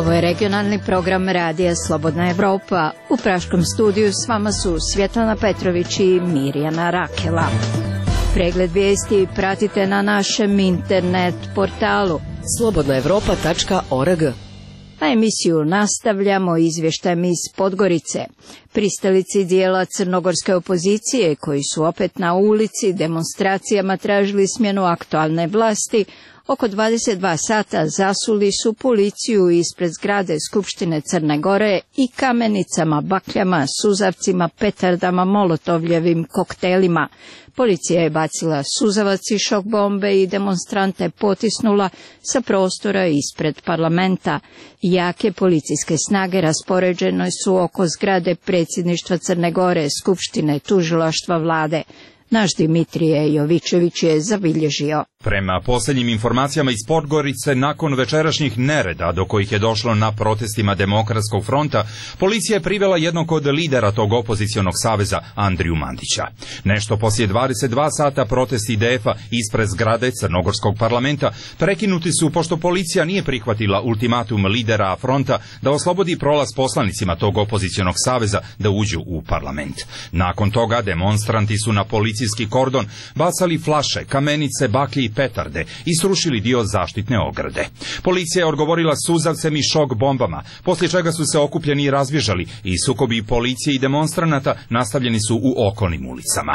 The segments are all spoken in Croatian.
Ovo je regionalni program Radija Slobodna Evropa. U praškom studiju s vama su Svjetlana Petrović i Mirjana Rakela. Pregled vijesti pratite na našem internet portalu slobodnaevropa.org. A emisiju nastavljamo izvještajem iz Podgorice. Pristalici dijela crnogorske opozicije, koji su opet na ulici demonstracijama tražili smjenu aktualne vlasti, oko 22 sata zasuli su policiju ispred zgrade Skupštine Crne Gore i kamenicama, bakljama, suzavcima, petardama, molotovljevim koktelima. Policija je bacila suzavac i šok bombe i demonstrante potisnula sa prostora ispred parlamenta. Jake policijske snage raspoređene su oko zgrade predsjedništva Crne Gore, Skupštine, tužilaštva, vlade. Naš Dimitrije Jovičević je zabilježio. Prema posljednjim informacijama iz Podgorice, nakon večerašnjih nereda do kojih je došlo na protestima Demokratskog fronta, policija je privela jednog od lidera tog opozicionog saveza, Andriju Mandića. Nešto poslije 22 sata protesti IDF-a ispred zgrade Crnogorskog parlamenta prekinuti su pošto policija nije prihvatila ultimatum lidera fronta da oslobodi prolaz poslanicima tog opozicionog saveza da uđu u parlament. Nakon toga demonstranti su na policijski kordon bacali flaše, kamenice, baklje i petarde i srušili dio zaštitne ograde. Policija je odgovorila suzavcem i šok bombama, poslije čega su se okupljeni razbježali i sukobi policije i demonstranata nastavljeni su u okolnim ulicama.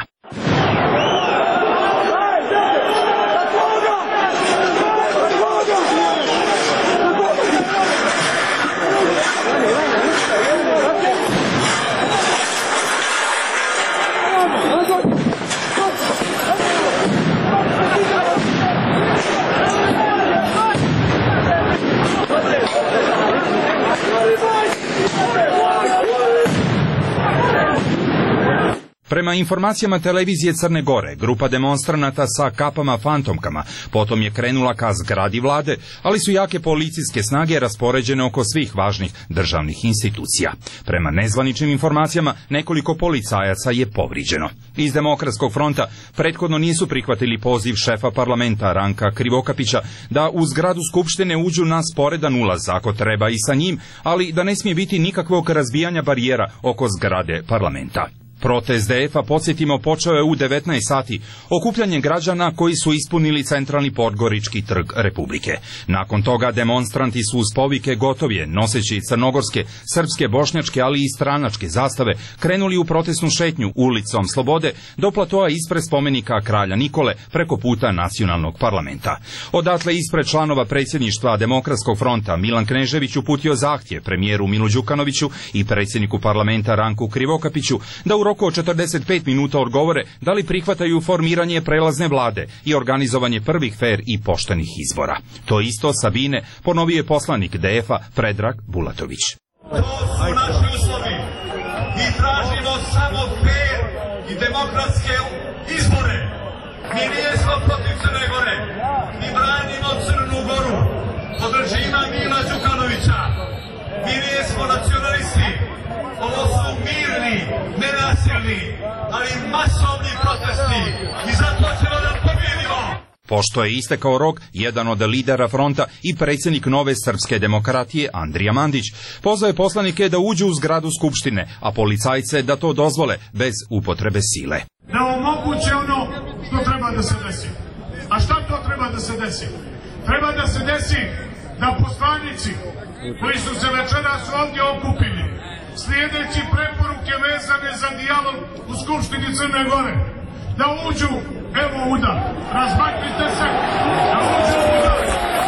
Prema informacijama televizije Crne Gore, grupa demonstranata sa kapama fantomkama potom je krenula ka zgradi vlade, ali su jake policijske snage raspoređene oko svih važnih državnih institucija. Prema nezvaničnim informacijama, nekoliko policajaca je povrijeđeno. Iz Demokratskog fronta prethodno nisu prihvatili poziv šefa parlamenta Ranka Krivokapića da u zgradu Skupštine uđu na sporedan ulaz, ako treba i sa njim, ali da ne smije biti nikakvog razbijanja barijera oko zgrade parlamenta. Protest DF-a, podsjetimo, počeo je u 19 sati okupljanjem građana koji su ispunili centralni Podgorički trg Republike. Nakon toga demonstranti su uz povike gotovije, noseći crnogorske, srpske, bošnjačke, ali i stranačke zastave, krenuli u protestnu šetnju ulicom Slobode do platoa ispred spomenika kralja Nikole preko puta nacionalnog parlamenta. Odatle ispred članova predsjedništva Demokratskog fronta Milan Knežević uputio zahtjev premijeru Milu Đukanoviću i predsjedniku parlamenta Ranku Krivokapiću da u roku od 45 minuta odgovore da li prihvataju formiranje prelazne vlade i organizovanje prvih fer i poštenih izbora. To isto Sabine ponovio je poslanik DF-a Predrag Bulatović. To su naši uslovi. Mi tražimo samo fer i demokratske izbore. Mi nismo protiv Crne Gore. Mi branimo Crnu Goru od režima Mila Đukanovića. Mi nismo nacionalisti. Ovo su mirni, nenasilni, ali masovni protesti i zato ćemo da pobjedimo. Pošto je istekao rok, jedan od lidera fronta i predsjednik Nove srpske demokratije Andrija Mandić pozvao je poslanike da uđu u zgradu Skupštine, a policajce da to dozvole bez upotrebe sile. Da omoguće ono što treba da se desi. A šta to treba da se desi? Treba da se desi da poslanici koji su se večeras ovdje okupili, slijedeći preporuke vezane za dijalog u Skupštini Crne Gore, da uđu, evo udar, razmaknite se, da uđu udar.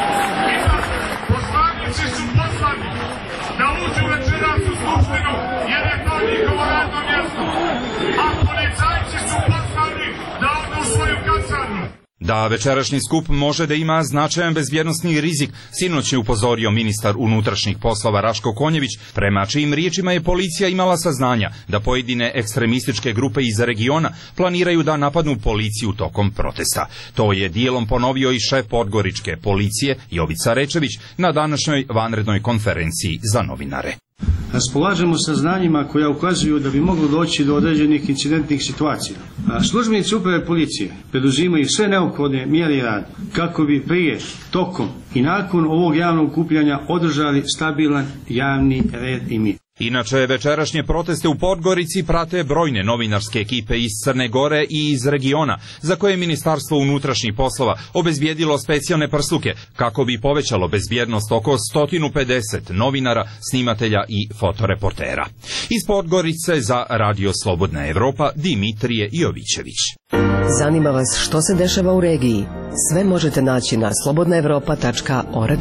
I da poslanici su poslani, da uđu večeras u Skupštinu, jer je to njihovo radno mjesto. A policajci su poslani da odu u svoju kasarnu. Da večerašnji skup može da ima značajan bezbjednosni rizik, sinoć je upozorio ministar unutrašnjih poslova Raško Konjević, prema čijim riječima je policija imala saznanja da pojedine ekstremističke grupe iz regiona planiraju da napadnu policiju tokom protesta. To je dijelom ponovio i šef Podgoričke policije Jovica Rečević na današnjoj vanrednoj konferenciji za novinare. Raspolažemo sa znanjima koja ukazuju da bi moglo doći do određenih incidentnih situacija. Službenici uprave policije preduzimaju sve neophodne mjere i rad kako bi prije, tokom i nakon ovog javnog okupljanja održali stabilan javni red i mir. Inače, večerašnje proteste u Podgorici prate brojne novinarske ekipe iz Crne Gore i iz regiona, za koje je Ministarstvo unutrašnjih poslova obezbijedilo specijalne prsluke kako bi povećalo bezbjednost oko 150 novinara, snimatelja i fotoreportera. Iz Podgorice za Radio Slobodna Evropa, Dimitrije Jovićević. Zanima vas što se dešava u regiji? Sve možete naći na slobodnaevropa.org.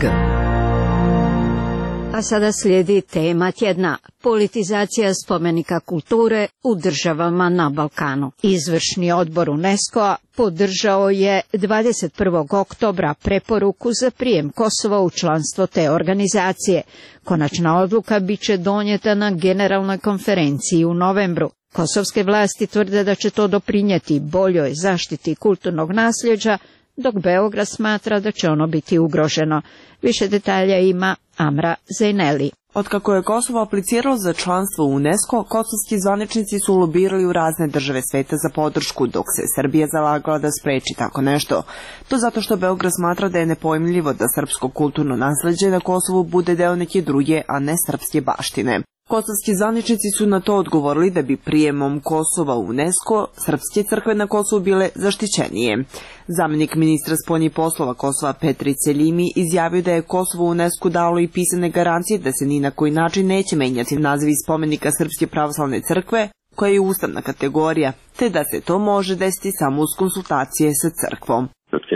A sada slijedi tema tjedna. Politizacija spomenika kulture u državama na Balkanu. Izvršni odbor UNESCO-a podržao je 21. oktobra preporuku za prijem Kosova u članstvo te organizacije. Konačna odluka bit će donijeta na generalnoj konferenciji u novembru. Kosovske vlasti tvrde da će to doprinijeti boljoj zaštiti kulturnog nasljeđa, dok Beograd smatra da će ono biti ugroženo. Više detalja ima Amra Zejneli. Otkako je Kosovo apliciralo za članstvo u UNESCO, kosovski zvaničnici su lobirali u razne države sveta za podršku, dok se Srbija zalagala da spreči tako nešto. To zato što Beograd smatra da je nepojmljivo da srpsko kulturno nasleđe na Kosovu bude deo neke druge, a ne srpske baštine. Kosovski zvaničnici su na to odgovorili da bi prijemom Kosova u UNESCO srpske crkve na Kosovu bile zaštićenije. Zamjenik ministra spoljnih poslova Kosova Petri Selimi izjavio da je Kosovo u UNESCO dalo i pisane garancije da se ni na koji način neće menjati naziv spomenika Srpske pravoslavne crkve, koja je ustavna kategorija, te da se to može desiti samo uz konsultacije sa crkvom.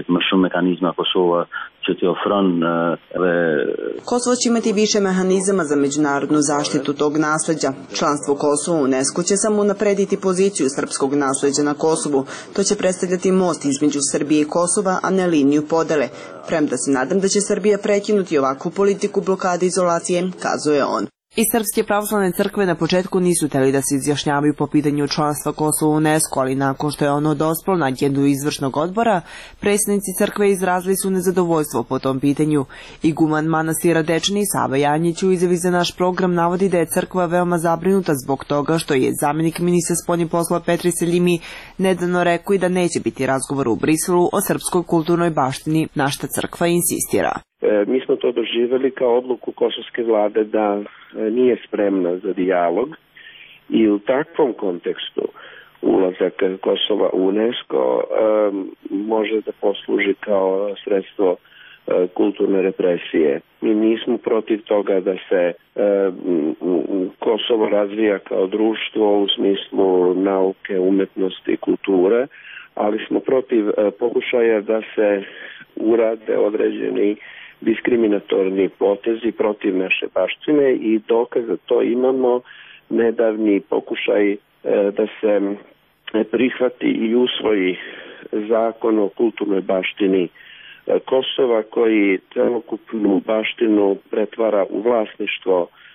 Kosovo će imati više mehanizama za međunarodnu zaštitu tog nasleđa. Članstvo Kosova u UNESCO će samo unaprediti poziciju srpskog nasleđa na Kosovu. To će predstavljati most između Srbije i Kosova, a ne liniju podele. Premda se nadam da će Srbija prekinuti ovakvu politiku blokade izolacije, kazuje on. I Srpske pravoslavne crkve na početku nisu hteli da se izjašnjavaju po pitanju članstva Kosova u UNESCO, ali nakon što je ono dospelo na agendu izvršnog odbora, predsjednici crkve izrazili su nezadovoljstvo po tom pitanju. Iguman manastira Dečani Sava Janjić u izjavi za naš program navodi da je crkva veoma zabrinuta zbog toga što je zamjenik ministra spoljnih poslova Petri Selimi nedavno rekao i da neće biti razgovor u Briselu o srpskoj kulturnoj baštini, na šta crkva insistira. Mi smo to doživjeli kao odluku kosovske vlade da nije spremna za dijalog i u takvom kontekstu ulazak Kosova u UNESCO može da posluži kao sredstvo kulturne represije. Mi nismo protiv toga da se Kosovo razvija kao društvo u smislu nauke, umetnosti i kulture, ali smo protiv pokušaja da se urade određeni diskriminatorni potezi protiv naše baštine i dokaz za to imamo nedavni pokušaj da se prihvati i usvoji zakon o kulturnoj baštini Kosova koji celokupnu baštinu pretvara u vlasništvo,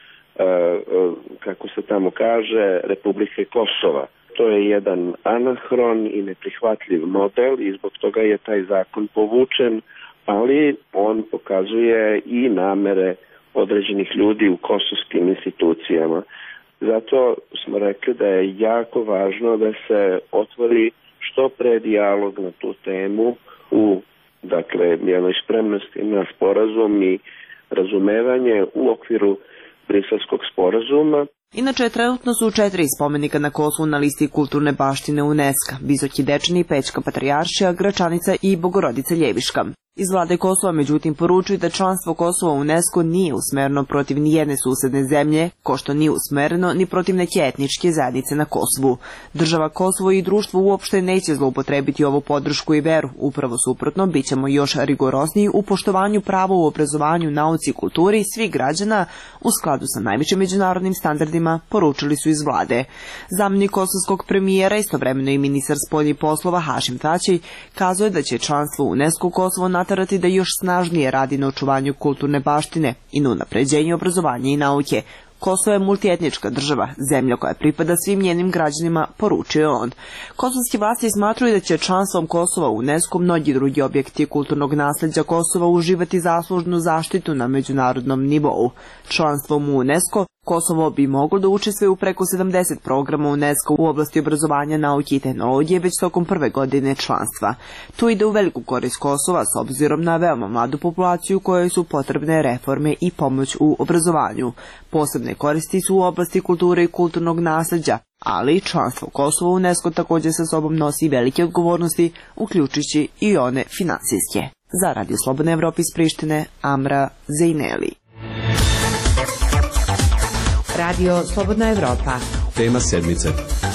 kako se tamo kaže, Republike Kosova. To je jedan anahron i neprihvatljiv model i zbog toga je taj zakon povučen, ali on pokazuje i namere određenih ljudi u kosovskim institucijama. Zato smo rekli da je jako važno da se otvori što pre dijalog na tu temu u jednoj spremnosti na sporazum i razumevanje u okviru Briselskog sporazuma. Inače, trenutno su 4 spomenika na Kosovu na listi kulturne baštine UNESCO, Visoki Dečani, Pećka Patrijaršija, Gračanica i Bogorodica Ljeviška. Iz vlade Kosova međutim poručuju da članstvo Kosova u UNESCO nije usmereno protiv nijedne susedne zemlje, ko što nije usmereno ni protiv neke etničke zajednice na Kosovu. Država Kosovo i društvo uopšte neće zloupotrebiti ovu podršku i veru. Upravo suprotno, bit ćemo još rigorozniji u poštovanju prava u obrazovanju, nauci i kulturi svih građana u skladu sa najvećim međunarodnim standardima, poručili su iz vlade. Zamjenik kosovskog premijera, istovremeno i ministar spoljnih poslova Hašim Tači, kazuje da će članstvo u UNESCO Kosovo naterati da još snažnije radi na očuvanju kulturne baštine i na unapređenju obrazovanja i nauke. Kosovo je multietnička država, zemlja koja pripada svim njenim građanima, poručio on. Kosovski vlasti smatruju da će članstvom Kosova u UNESCO mnogi drugi objekti kulturnog nasljeđa Kosova uživati zaslužnu zaštitu na međunarodnom nivou. Članstvom u UNESCO Kosovo bi moglo da učestvuje u preko 70 programa UNESCO u oblasti obrazovanja, nauke i tehnologije već tokom prve godine članstva. To ide u veliku korist Kosova s obzirom na veoma mladu populaciju kojoj su potrebne reforme i pomoć u obrazovanju. Posebne koristi su u oblasti kulture i kulturnog nasleđa, ali članstvo Kosova u UNESCO također sa sobom nosi velike odgovornosti, uključujući i one finansijske. Za Radio Slobodna Evropa iz Prištine, Amra Zejneli. Radio Slobodna Evropa. Tema sedmice.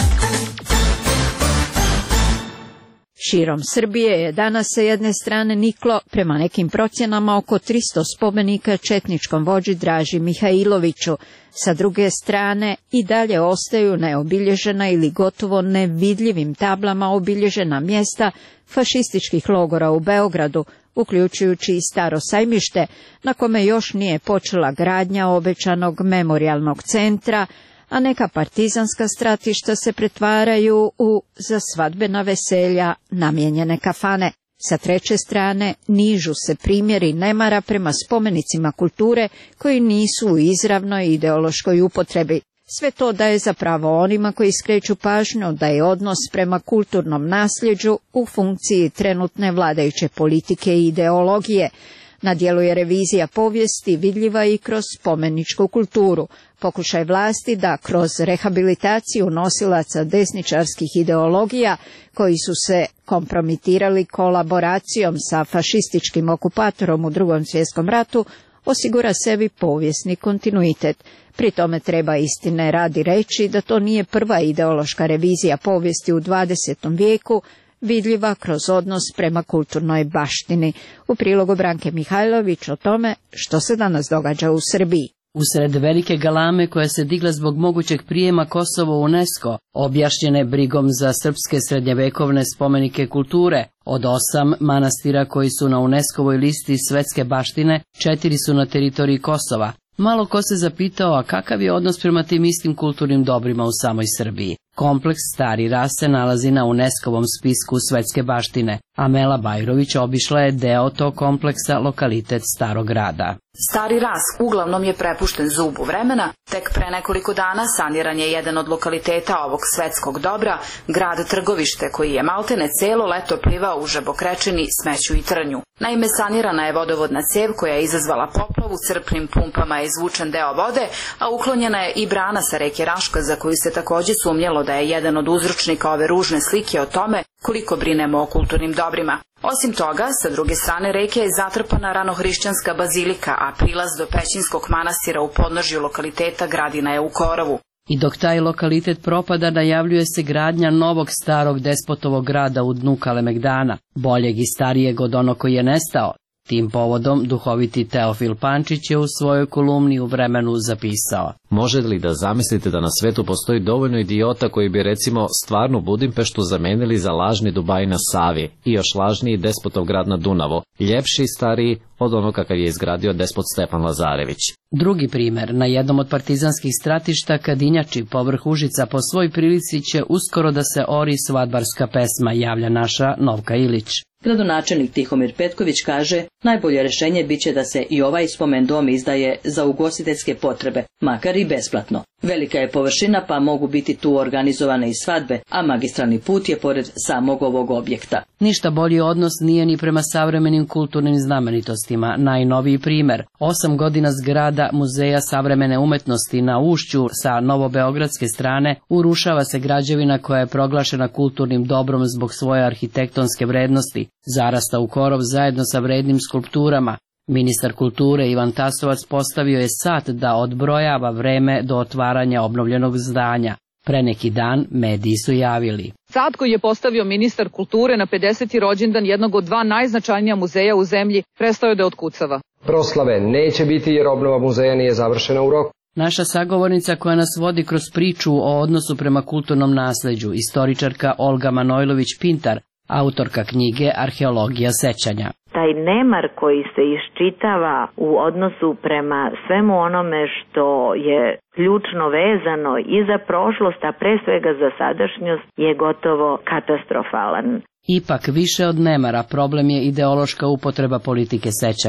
Širom Srbije je danas sa jedne strane niklo, prema nekim procjenama, oko 300 spomenika četničkom vođi Draži Mihajloviću. Sa druge strane i dalje ostaju neobilježena ili gotovo nevidljivim tablama obilježena mjesta fašističkih logora u Beogradu, uključujući i Staro sajmište, na kome još nije počela gradnja obećanog memorijalnog centra, a neka partizanska stratišta se pretvaraju u za svadbena veselja namijenjene kafane. Sa treće strane nižu se primjeri nemara prema spomenicima kulture koji nisu u izravnoj ideološkoj upotrebi. Sve to daje zapravo onima koji skreću pažnju da je odnos prema kulturnom nasljeđu u funkciji trenutne vladajuće politike i ideologije. Na djelu je revizija povijesti vidljiva i kroz spomeničku kulturu, pokušaj vlasti da kroz rehabilitaciju nosilaca desničarskih ideologija koji su se kompromitirali kolaboracijom sa fašističkim okupatorom u Drugom svjetskom ratu osigura sebi povijesni kontinuitet. Pri tome treba istine radi reći da to nije prva ideološka revizija povijesti u 20. vijeku, vidljiva kroz odnos prema kulturnoj baštini. U prilogu Branke Mihajlović o tome što se danas događa u Srbiji. Usred velike galame koja se digla zbog mogućeg prijema Kosova u UNESCO, objašnjene brigom za srpske srednjevekovne spomenike kulture, od 8 manastira koji su na UNESCO-voj listi svetske baštine, 4 su na teritoriji Kosova. Malo ko se zapitao, a kakav je odnos prema tim istim kulturnim dobrima u samoj Srbiji. Kompleks Stari Ras se nalazi na UNESCO-vom spisku svetske baštine. Amela Bajrović obišla je deo tog kompleksa, lokalitet Starog Grada. Stari Ras uglavnom je prepušten zubu vremena. Tek pre nekoliko dana saniran je jedan od lokaliteta ovog svetskog dobra, grad Trgovište, koji je maltene celo leto plivao u žabokrečini, smeću i trnju. Naime, sanirana je vodovodna cev koja je izazvala poplavu, crpnim pumpama je izvučen deo vode, a uklonjena je i brana sa reke Raška, za koju se takođe sumnjalo da je jedan od uzročnika ove ružne slike o tome koliko brinemo o kulturnim dobrima. Osim toga, sa druge strane reke je zatrpana ranohrišćanska bazilika, a prilaz do Pećinskog manastira u podnožju lokaliteta Gradina je u korovu. I dok taj lokalitet propada, najavljuje se gradnja novog starog despotovog grada u dnu Kalemegdana, boljeg i starijeg od onog koji je nestao. Tim povodom duhoviti Teofil Pančić je u svojoj kolumni u Vremenu zapisao: Može li da zamislite da na svetu postoji dovoljno idiota koji bi recimo stvarnu Budimpeštu zamenili za lažni Dubaj na Savi i još lažniji despotov grad na Dunavu, ljepši i stariji od onog kakav je izgradio despot Stefan Lazarević. Drugi primer, na jednom od partizanskih stratišta Kadinjači povrh Užica po svoj prilici će uskoro da se ori svadbarska pesma, javlja naša Novka Ilić. Gradonačelnik Tihomir Petković kaže, najbolje rješenje biće da se i ovaj spomen dom izdaje za ugostiteljske potrebe, makar i besplatno. Velika je površina pa mogu biti tu organizovane i svadbe, a magistralni put je pored samog ovog objekta. Ništa bolji odnos nije ni prema savremenim kulturnim znamenitostima. Najnoviji primer, 8 godina zgrada Muzeja savremene umetnosti na Ušću sa novobeogradske strane urušava se građevina koja je proglašena kulturnim dobrom zbog svoje arhitektonske vrednosti, zarasta u korov zajedno sa vrednim skulpturama. Ministar kulture Ivan Tasovac postavio je sat da odbrojava vreme do otvaranja obnovljenog zdanja. Pre neki dan mediji su javili: Sat koji je postavio ministar kulture na 50. rođendan jednog od 2 najznačajnija muzeja u zemlji prestao je da otkucava. Proslave neće biti jer obnova muzeja nije završena u roku. Naša sagovornica koja nas vodi kroz priču o odnosu prema kulturnom nasleđu, istoričarka Olga Manojlović-Pintar, autorka knjige Arheologija sećanja. Taj nemar koji se iščitava u odnosu prema svemu onome što je ključno vezano i za prošlost, a pre svega za sadašnjost, je gotovo katastrofalan. Ipak više od nemara problem je ideološka upotreba politike sećanja.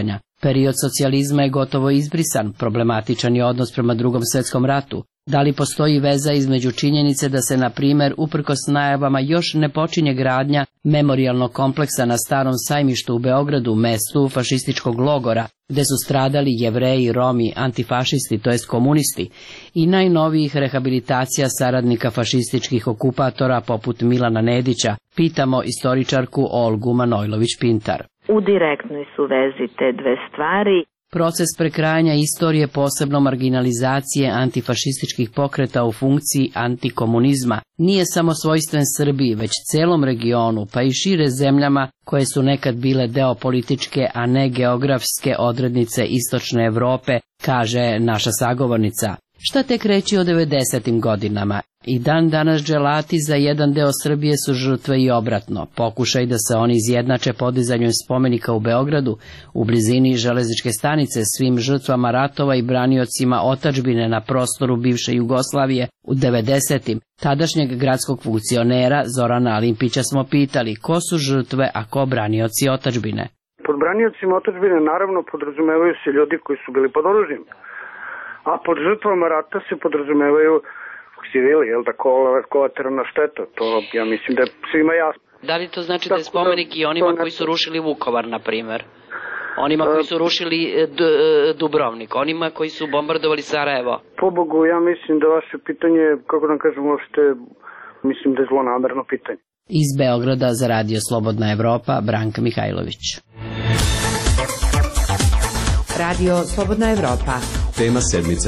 Period socijalizma je gotovo izbrisan, problematičan je odnos prema Drugom svjetskom ratu. Da li postoji veza između činjenice da se, na primjer, uprkos najavama još ne počinje gradnja memorijalnog kompleksa na Starom sajmištu u Beogradu, mestu fašističkog logora, gde su stradali Jevreji, Romi, antifašisti, to jest komunisti, i najnovijih rehabilitacija saradnika fašističkih okupatora poput Milana Nedića, pitamo istoričarku Olgu Manojlović-Pintar. U direktnoj su vezi te dve stvari. Proces prekrajanja istorije, posebno marginalizacije antifašističkih pokreta u funkciji antikomunizma, nije samo svojstven Srbiji, već celom regionu, pa i šire zemljama koje su nekad bile deo političke, a ne geografske odrednice istočne Evrope, kaže naša sagovornica. Šta tek reći o 90. godinama? I dan danas dželati za jedan deo Srbije su žrtve i obratno. Pokušaj da se oni izjednače podizanjem spomenika u Beogradu, u blizini železničke stanice, svim žrtvama ratova i braniocima otadžbine na prostoru bivše Jugoslavije u 90. Tadašnjeg gradskog funkcionera Zorana Alimpića smo pitali ko su žrtve, a ko branioci otadžbine. Pod braniocima otadžbine naravno podrazumevaju se ljudi koji su bili pod oružjem. A pod žrtvama rata se podrazumevaju civili, jel da, kolateralna šteta, to ja mislim da je svima jasno. Da li to znači da je spomenik i onima koji su rušili Vukovar, na primjer? Onima koji su rušili Dubrovnik, onima koji su bombardovali Sarajevo? Pobogu, ja mislim da vaše pitanje, kako da kažem, uopšte, mislim da je zlonamerno pitanje. Iz Beograda za Radio Slobodna Evropa, Branka Mihajlović. Radio Slobodna Evropa. Tema sedmice.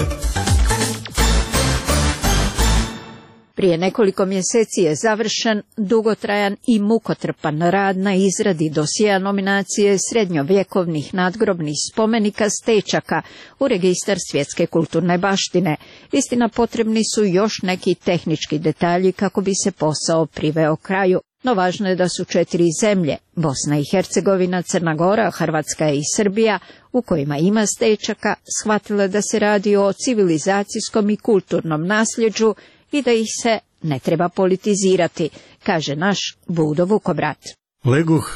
Prije nekoliko mjeseci je završen dugotrajan i mukotrpan rad na izradi dosjea nominacije srednjovjekovnih nadgrobnih spomenika stečaka u registar svjetske kulturne baštine. Istina, potrebni su još neki tehnički detalji kako bi se posao priveo kraju. No važno je da su 4 zemlje, Bosna i Hercegovina, Crna Gora, Hrvatska i Srbija, u kojima ima stečaka, shvatile da se radi o civilizacijskom i kulturnom nasljeđu i da ih se ne treba politizirati, kaže naš Budo Vukobrat. Legoh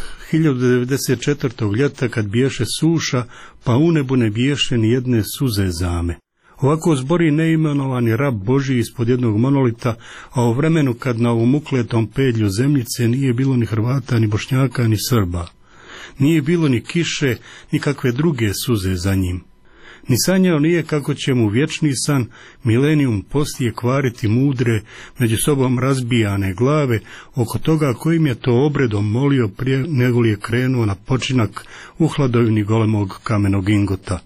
1094. ljeta kad biješe suša, pa u nebu ne biješe ni jedne suze zame. Ovako zbori neimenovani rab Božji ispod jednog monolita, a u vremenu kad na ovom ukletom pedlju zemljice nije bilo ni Hrvata, ni Bošnjaka, ni Srba. Nije bilo ni kiše, ni kakve druge suze za njim. Ni sanjao nije kako će mu vječni san, milenijum poslije kvariti mudre, među sobom razbijane glave, oko toga kojim je to obredom molio prije nego li je krenuo na počinak u hladovini golemog kamenog ingota.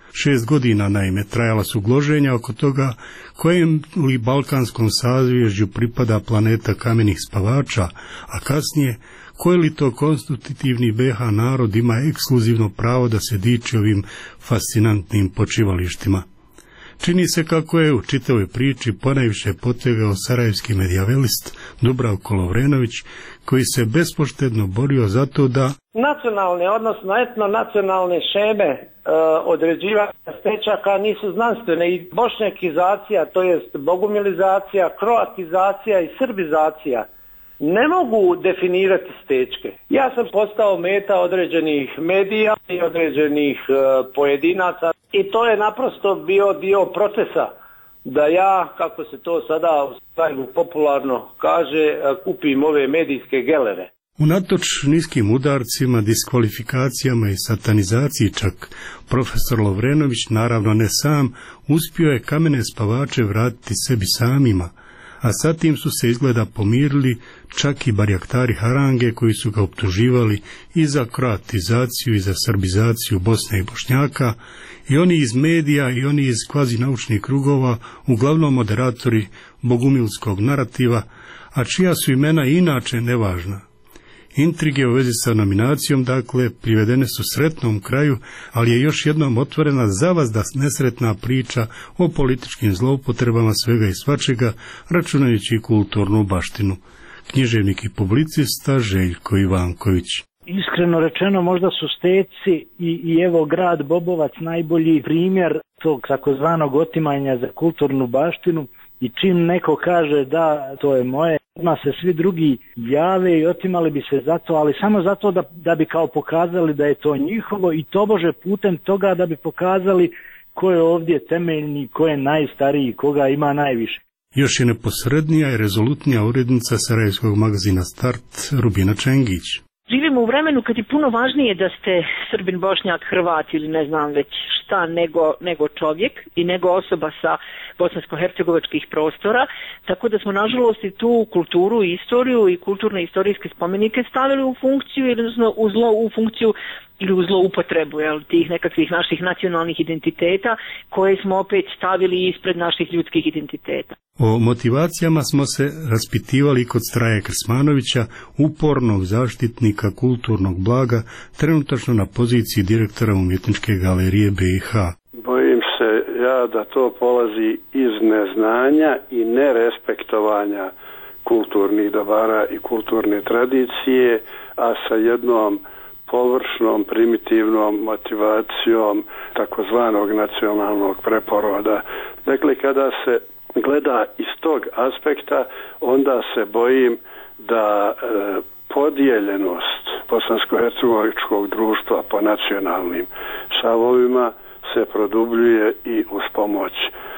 6 godina naime trajala su gloženja oko toga kojem li balkanskom sazvježđu pripada planeta kamenih spavača, a kasnije koji li to konstitutivni BH narod ima ekskluzivno pravo da se diči ovim fascinantnim počivalištima. Čini se kako je u čitavoj priči ponajviše potegao sarajevski medijavelist Dubravko Lovrenović, koji se bespoštedno borio za to da nacionalne, odnosno etnonacionalne šeme određivanja stečaka nisu znanstvene i bošnjakizacija, to jest bogumilizacija, kroatizacija i srbizacija ne mogu definirati stečke. Ja sam postao meta određenih medija i određenih pojedinaca i to je naprosto bio dio procesa da ja, kako se to sada u stylu popularno kaže, kupim ove medijske gelere. Unatoč niskim udarcima, diskvalifikacijama i satanizaciji čak, profesor Lovrenović, naravno ne sam, uspio je kamene spavače vratiti sebi samima, a sa tim su se izgleda pomirili čak i barjaktari harange koji su ga optuživali i za kroatizaciju i za srbizaciju Bosne i Bošnjaka, i oni iz medija i oni iz kvazi naučnih krugova, uglavnom moderatori bogumilskog narativa, a čija su imena inače nevažna. Intrige u vezi sa nominacijom, dakle, privedene su sretnom kraju, ali je još jednom otvorena zavazda nesretna priča o političkim zloupotrebama svega i svačega, računajući kulturnu baštinu. Književnik i publicista Željko Ivanković. Iskreno rečeno, možda su steci i evo grad Bobovac najbolji primjer tog takozvanog otimanja za kulturnu baštinu, i čim neko kaže da to je moje, odmah se svi drugi jave i otimali bi se za to, ali samo zato da bi kao pokazali da je to njihovo i tobože putem toga da bi pokazali ko je ovdje temeljni, ko je najstariji, koga ima najviše. Još je neposrednija i rezolutnija urednica sarajevskog magazina Start, Rubina Čengić. Živimo u vremenu kad je puno važnije da ste Srbin, Bošnjak, Hrvat ili ne znam već šta nego čovjek i nego osoba sa bosansko-hercegovačkih prostora, tako da smo nažalost i tu kulturu i istoriju i kulturne istorijske spomenike stavili u funkciju ili u zloupotrebu tih nekakvih naših nacionalnih identiteta koje smo opet stavili ispred naših ljudskih identiteta. O motivacijama smo se raspitivali kod Straje Krsmanovića, upornog zaštitnika kulturnog blaga, trenutačno na poziciji direktora Umjetničke galerije BiH. Bojim se ja da to polazi iz neznanja i nerespektovanja kulturnih dobara i kulturne tradicije, a sa jednom površnom, primitivnom motivacijom takozvanog nacionalnog preporoda. Dakle, kada se gleda iz tog aspekta, onda se bojim da podijeljenost bosansko-hercegovačkog društva po nacionalnim savovima se produbljuje i uz pomoć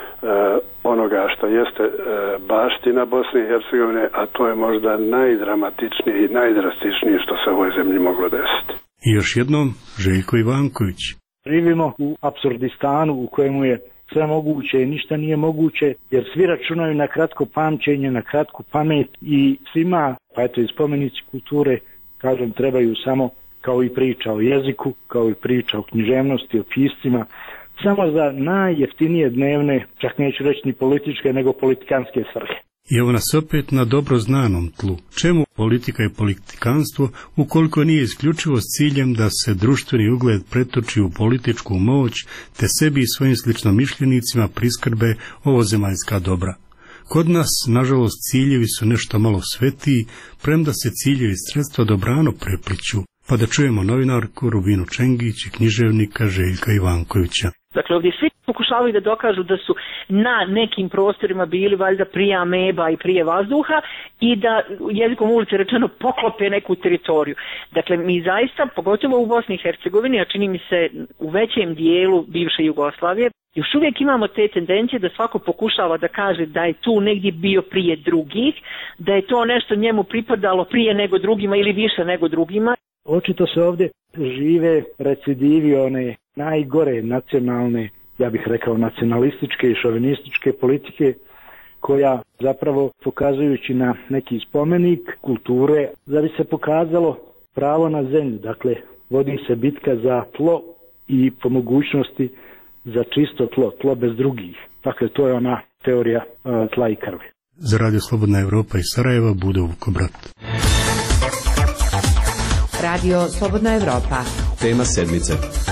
onoga što jeste baština Bosne i Hercegovine, a to je možda najdramatičnije i najdrastičnije što se u ovoj zemlji moglo desiti. I još jednom, Željko Ivanković. Živimo u apsurdistanu u kojemu je sve moguće i ništa nije moguće, jer svi računaju na kratko pamćenje, na kratku pamet i svima, pa eto i spomenici kulture, kažem, trebaju samo kao i priča o jeziku, kao i priča o književnosti, o piscima, samo za najjeftinije dnevne, čak neću reći ni političke, nego politikanske svrhe. I evo nas opet na dobro znanom tlu. Čemu politika i politikanstvo ukoliko nije isključivo s ciljem da se društveni ugled pretoči u političku moć, te sebi i svojim sličnomišljenicima priskrbe ovozemaljska dobra? Kod nas, nažalost, ciljevi su nešto malo svetiji, premda se ciljevi sredstva dobrano prepliću. Pa da čujemo novinarku Rubinu Čengić i književnika Željka Ivankovića. Dakle, ovdje svi pokušavaju da dokažu da su na nekim prostorima bili valjda prije ameba i prije vazduha i da, jezikom ulice rečeno, poklope neku teritoriju. Dakle, mi zaista, pogotovo u Bosni i Hercegovini, a čini mi se u većem dijelu bivše Jugoslavije, još uvijek imamo te tendencije da svako pokušava da kaže da je tu negdje bio prije drugih, da je to nešto njemu pripadalo prije nego drugima ili više nego drugima. Očito se ovdje žive recidivi one najgore nacionalne, ja bih rekao nacionalističke i šovinističke politike, koja zapravo pokazujući na neki spomenik kulture, da bi se pokazalo pravo na zemlju. Dakle, vodi se bitka za tlo i po mogućnosti za čisto tlo, tlo bez drugih. Dakle, to je ona teorija tla i krvi. Za Radio Slobodna Evropa iz Sarajeva, Budo Vukobrat. Radio Slobodna Evropa. Tema sedmice.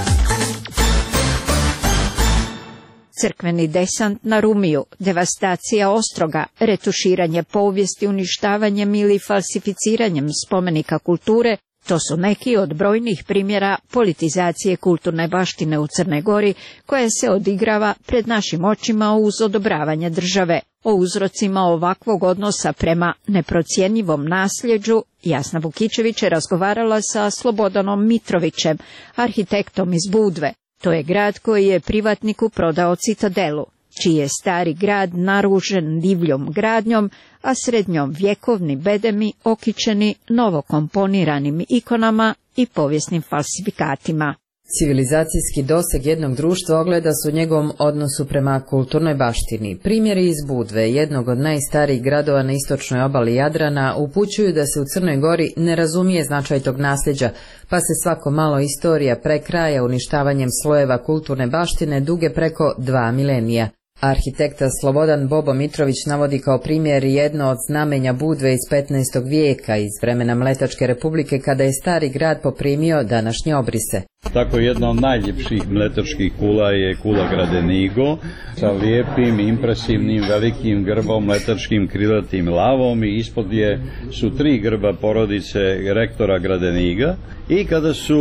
Crkveni desant na Rumiju, devastacija Ostroga, retuširanje povijesti uništavanjem ili falsificiranjem spomenika kulture, to su neki od brojnih primjera politizacije kulturne baštine u Crnoj Gori koja se odigrava pred našim očima uz odobravanje države. O uzrocima ovakvog odnosa prema neprocjenjivom nasljeđu Jasna Vukičević je razgovarala sa Slobodanom Mitrovićem, arhitektom iz Budve. To je grad koji je privatniku prodao Citadelu, čiji je stari grad naružen divljom gradnjom, a srednjom vjekovni bedemi okićeni novokomponiranim ikonama i povijesnim falsifikatima. Civilizacijski doseg jednog društva ogleda se u njegovom odnosu prema kulturnoj baštini. Primjeri iz Budve, jednog od najstarijih gradova na istočnoj obali Jadrana, upućuju da se u Crnoj Gori ne razumije značaj tog nasljeđa, pa se svako malo istorija prekraja uništavanjem slojeva kulturne baštine duge preko 2 milenija. Arhitekta Slobodan Bobo Mitrović navodi kao primjer jedno od znamenja Budve iz 15. vijeka, iz vremena Mletačke republike, kada je stari grad poprimio današnje obrise. Tako jedna od najljepših mletačkih kula je kula Gradenigo sa lijepim, impresivnim, velikim grbom, mletačkim krilatim lavom i ispod su 3 grba porodice rektora Gradeniga. I kada su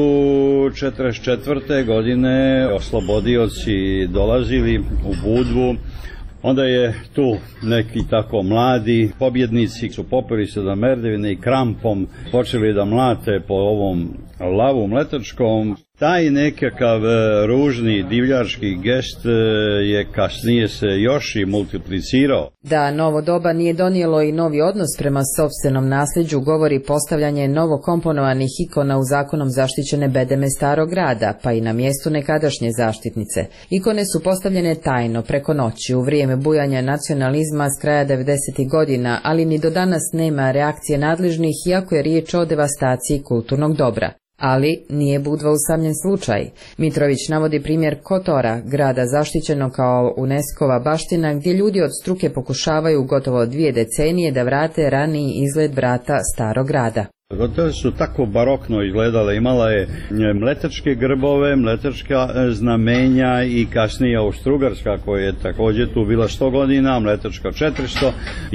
44. godine oslobodioci dolazili u Budvu, Onda je tu neki tako mladi pobjednici su popili se da merdevine i krampom počeli da mlate po ovom lavu mletačkom. Taj nekakav ružni divljački gest je kasnije se još i multiplicirao. Da novo doba nije donijelo i novi odnos prema sopstvenom nasljeđu govori postavljanje novokomponovanih ikona u zakonom zaštićene bedeme Starog grada, pa i na mjestu nekadašnje zaštitnice. Ikone su postavljene tajno, preko noći, u vrijeme bujanja nacionalizma s kraja 90. godina, ali ni do danas nema reakcije nadležnih, iako je riječ o devastaciji kulturnog dobra. Ali nije Budva usamljen slučaj. Mitrović navodi primjer Kotora, grada zaštićenog kao UNESCO-va baština, gdje ljudi od struke pokušavaju gotovo 2 decenije da vrate raniji izgled vrata Starog grada. To su tako barokno izgledale, imala je mletačke grbove, mletačka znamenja i kasnije Austrougarska koja je također tu bila 100 godina, mletačka 400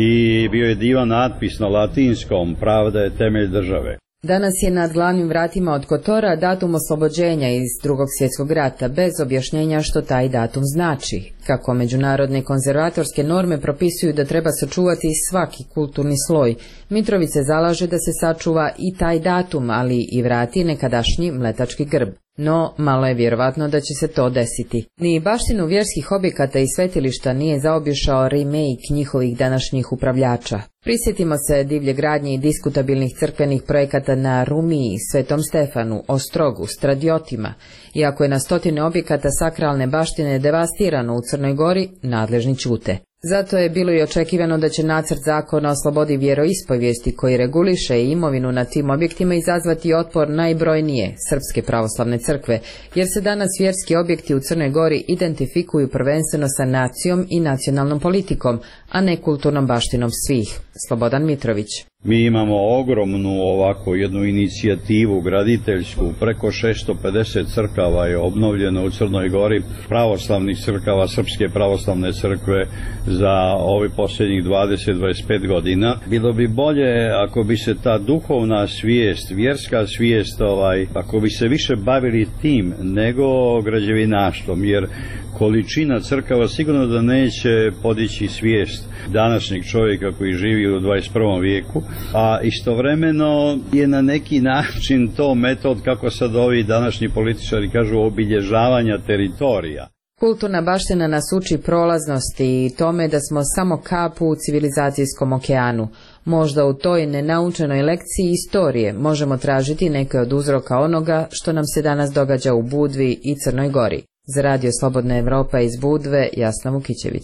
i bio je divan natpis na latinskom, pravda je temelj države. Danas je nad glavnim vratima od Kotora datum oslobođenja iz Drugog svjetskog rata, bez objašnjenja što taj datum znači. Kako međunarodne konzervatorske norme propisuju da treba sačuvati svaki kulturni sloj, Mitrović se zalaže da se sačuva i taj datum, ali i vrati nekadašnji mletački grb. No, malo je vjerovatno da će se to desiti. Ni baštinu vjerskih objekata i svetilišta nije zaobišao remake njihovih današnjih upravljača. Prisjetimo se divlje gradnje i diskutabilnih crkvenih projekata na Rumiji, Svetom Stefanu, Ostrogu, Stradiotima. Iako je na stotine objekata sakralne baštine devastirano u Crnoj Gori, nadležni ćute. Zato je bilo i očekivano da će nacrt zakona o slobodi vjeroispovijesti koji reguliše imovinu na tim objektima izazvati otpor najbrojnije Srpske pravoslavne crkve, jer se danas vjerski objekti u Crnoj Gori identifikuju prvenstveno sa nacijom i nacionalnom politikom, a ne kulturnom baštinom svih. Slobodan Mitrović. Mi imamo ogromnu ovako jednu inicijativu graditeljsku, preko 650 crkava je obnovljeno u Crnoj Gori, pravoslavnih crkava, Srpske pravoslavne crkve za ovih posljednjih 20-25 godina. Bilo bi bolje ako bi se ta duhovna svijest, vjerska svijest, ako bi se više bavili tim nego građevinaštvom, jer količina crkava sigurno da neće podići svijest današnjeg čovjeka koji živi u 21. vijeku, a istovremeno je na neki način to metod, kako sad ovi današnji političari kažu, obilježavanja teritorija. Kulturna baština nas uči prolaznosti i tome da smo samo kap u civilizacijskom okeanu. Možda u toj nenaučenoj lekciji istorije možemo tražiti neke od uzroka onoga što nam se danas događa u Budvi i Crnoj Gori. Za Radio Slobodna Evropa iz Budve, Jasna Vukićević.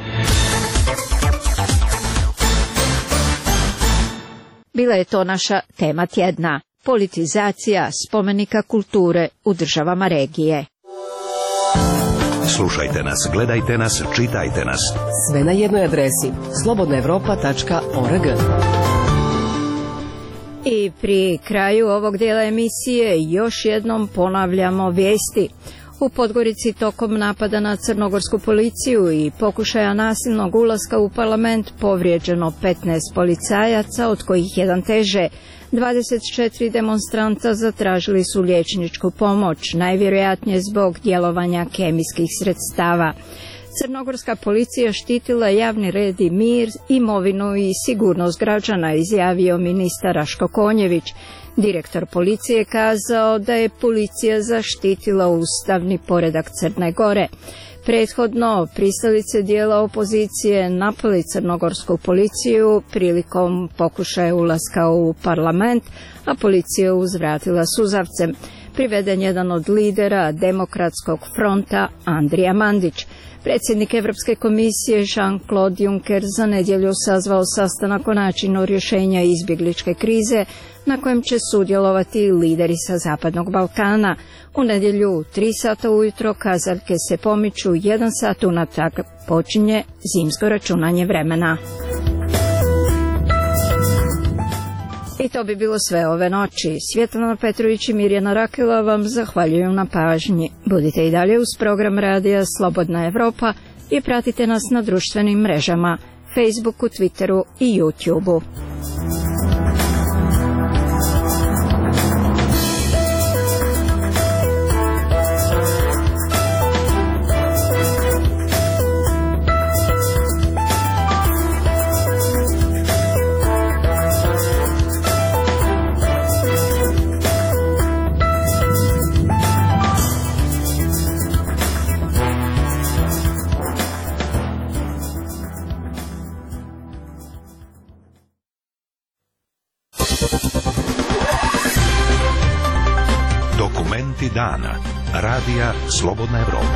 Bila je to naša tema tjedna. Politizacija spomenika kulture u državama regije. Slušajte nas, gledajte nas, čitajte nas. Sve na jednoj adresi slobodnaevropa.org. I pri kraju ovog dijela emisije još jednom ponavljamo vijesti. U Podgorici tokom napada na crnogorsku policiju i pokušaja nasilnog ulaska u parlament povrijeđeno 15 policajaca, od kojih jedan teže. 24 demonstranta zatražili su liječničku pomoć, najvjerojatnije zbog djelovanja kemijskih sredstava. Crnogorska policija štitila javni red i mir, imovinu i sigurnost građana, izjavio ministar Raško Konjević. Direktor policije kazao da je policija zaštitila ustavni poredak Crne Gore. Prethodno pristalice dijela opozicije napali crnogorsku policiju prilikom pokušaja ulaska u parlament, a policija uzvratila suzavcem. Priveden jedan od lidera Demokratskog fronta, Andrija Mandić. Predsjednik Europske komisije Jean-Claude Juncker za nedjelju sazvao sastanak o načinu rješenja izbjegličke krize, na kojem će sudjelovati lideri sa Zapadnog Balkana. U nedjelju u 3 sata ujutro kazaljke se pomiču, 1 sat unatrag počinje zimsko računanje vremena. I to bi bilo sve ove noći. Svjetlana Petrović i Mirjana Rakela vam zahvaljuju na pažnji. Budite i dalje uz program radija Slobodna Evropa i pratite nas na društvenim mrežama, Facebooku, Twitteru i YouTubeu. Dokumenti dana. Radija Slobodna Evropa.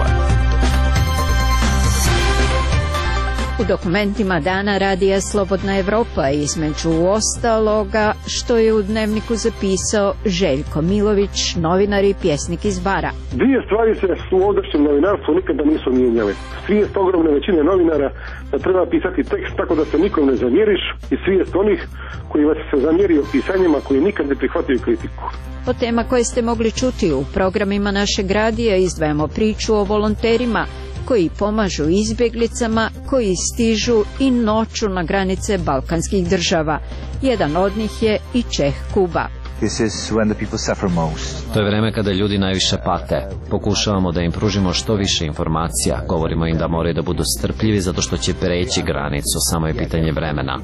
U dokumentima dana Radija Slobodna Evropa između ostaloga što je u dnevniku zapisao Željko Milović, novinar i pjesnik iz Bara. Dvije stvari se u ovdašnjem novinarstvu nikada nisu mijenjale. Svijest ogromne većine novinara da treba pisati tekst tako da se nikom ne zamjeriš i svijest onih koji vas se zamjerio pisanjima koji nikad ne prihvataju kritiku. Od tema koje ste mogli čuti u programima našeg radija izdvajamo priču o volonterima koji pomažu izbjeglicama koji stižu i noću na granice balkanskih država. Jedan od njih je i Čeh Kuba. To je vreme kada ljudi najviše pate. Pokušavamo da im pružimo što više informacija. Govorimo im da moraju da budu strpljivi zato što će preći granicu, samo je pitanje vremena.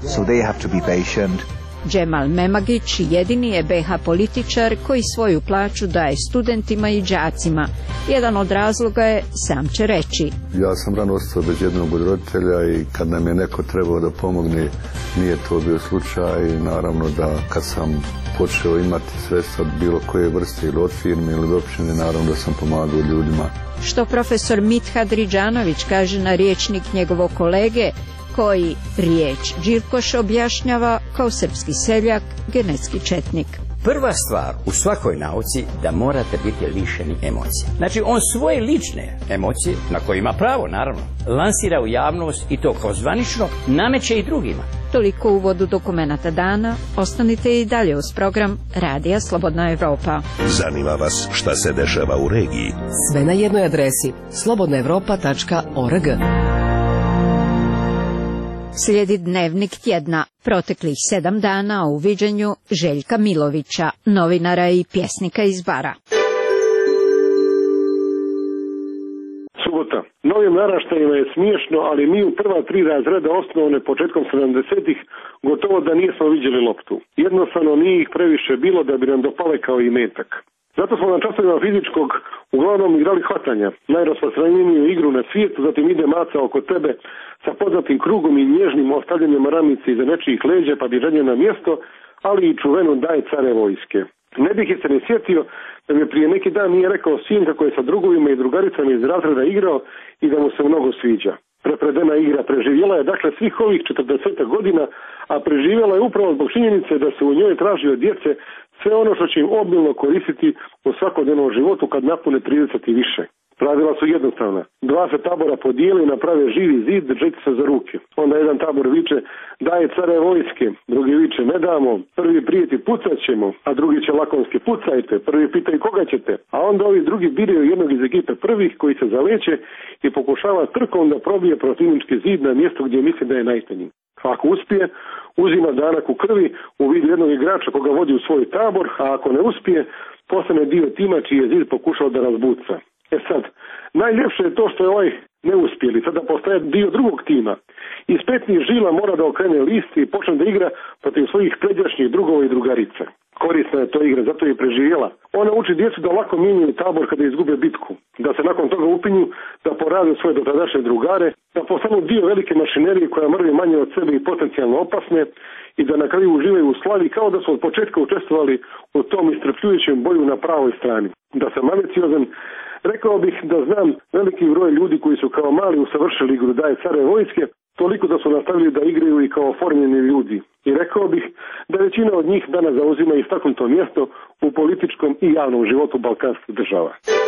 Džemal Memagić jedini je BH političar koji svoju plaću daje studentima i đacima. Jedan od razloga je, sam će reći. Ja sam rano ostao bez jednog od roditelja i kad nam je neko trebao da pomogne, nije to bio slučaj. Naravno da kad sam počeo imati sredstva bilo koje vrste ili od firme ili od općine, naravno da sam pomagao ljudima. Što profesor Mithat Ridžanović kaže na rječnik njegovog kolege, koji riječ Đirkoš objašnjava kao srpski seljak, genetski četnik. Prva stvar u svakoj nauci da morate biti lišeni emocija. Znači on svoje lične emocije, na koje ima pravo naravno, lansira u javnost i to kao zvanično nameće i drugima. Toliko u uvodu dokumenata dana. Ostanite i dalje uz program Radija Slobodna Evropa. Zanima vas šta se dešava u regiji? Sve na jednoj adresi slobodnaevropa.org. Slijedi dnevnik tjedna, proteklih 7 dana u viđenju Željka Milovića, novinara i pjesnika iz Bara. Subota. Novim naraštajima je smiješno, ali mi u prva 3 razreda osnovne početkom 70-ih gotovo da nismo vidjeli loptu. Jednostavno nije ih previše bilo da bi nam dopale kao i metak. Zato smo na časovima fizičkog uglavnom igrali hvatanja, najrasprostranjeniju igru na svijetu, zatim ide maca oko tebe sa poznatim krugom i nježnim ostavljanjem ramice iza nečijih leđa pa bježanje na mjesto, ali i čuvenu daj care vojske. Ne bih je se ne sjetio da mi prije neki dan nije rekao sin kako je sa drugovima i drugaricama iz razreda igrao i da mu se mnogo sviđa. Prepredena igra preživjela je dakle svih ovih 40 godina, a preživjela je upravo zbog činjenice da se u njoj traži od djece sve ono što će im obilno koristiti u svakodnevnom životu kad napune 30 i više. Pravila su jednostavna. 2 se tabora podijeli i naprave živi zid, držite se za ruke. Onda jedan tabor viče daje care vojske, drugi viče ne damo, prvi prijeti pucat ćemo, a drugi će lakonski pucajte, prvi pitaju koga ćete, a onda ovi drugi biraju jednog iz ekipe prvih koji se zaleće i pokušava trkom da probije protivnički zid na mjesto gdje misli da je najtanji. Ako uspije, uzima danak u krvi u vidu jednog igrača koga vodi u svoj tabor, a ako ne uspije, postane dio tima čiji je zid pokušao da razbuca. Sad, najljepše je to što je ovaj neuspjeli, sada postaje dio drugog tima. Iz petnih žila mora da okrene list i počne da igra protiv svojih pređašnjih drugova i drugarica. Korisna je to igra, zato je preživjela. Ona uči djecu da lako mijenjaju tabor kada izgube bitku, da se nakon toga upinju, da porade svoje dotadašnje drugare, da postanu dio velike mašinerije koja mrvi manje od sebe i potencijalno opasne i da na kraju uživaju u slavi kao da su od početka učestvovali u tom istrpljujućem boju na pravoj strani. Da sam ambiciozan, rekao bih da znam veliki broj ljudi koji su kao mali usavršili igru daje care vojske, toliko da su nastavili da igraju i kao oformljeni ljudi. I rekao bih da većina od njih danas zauzima istaknuto mjesto u političkom i javnom životu balkanskih država.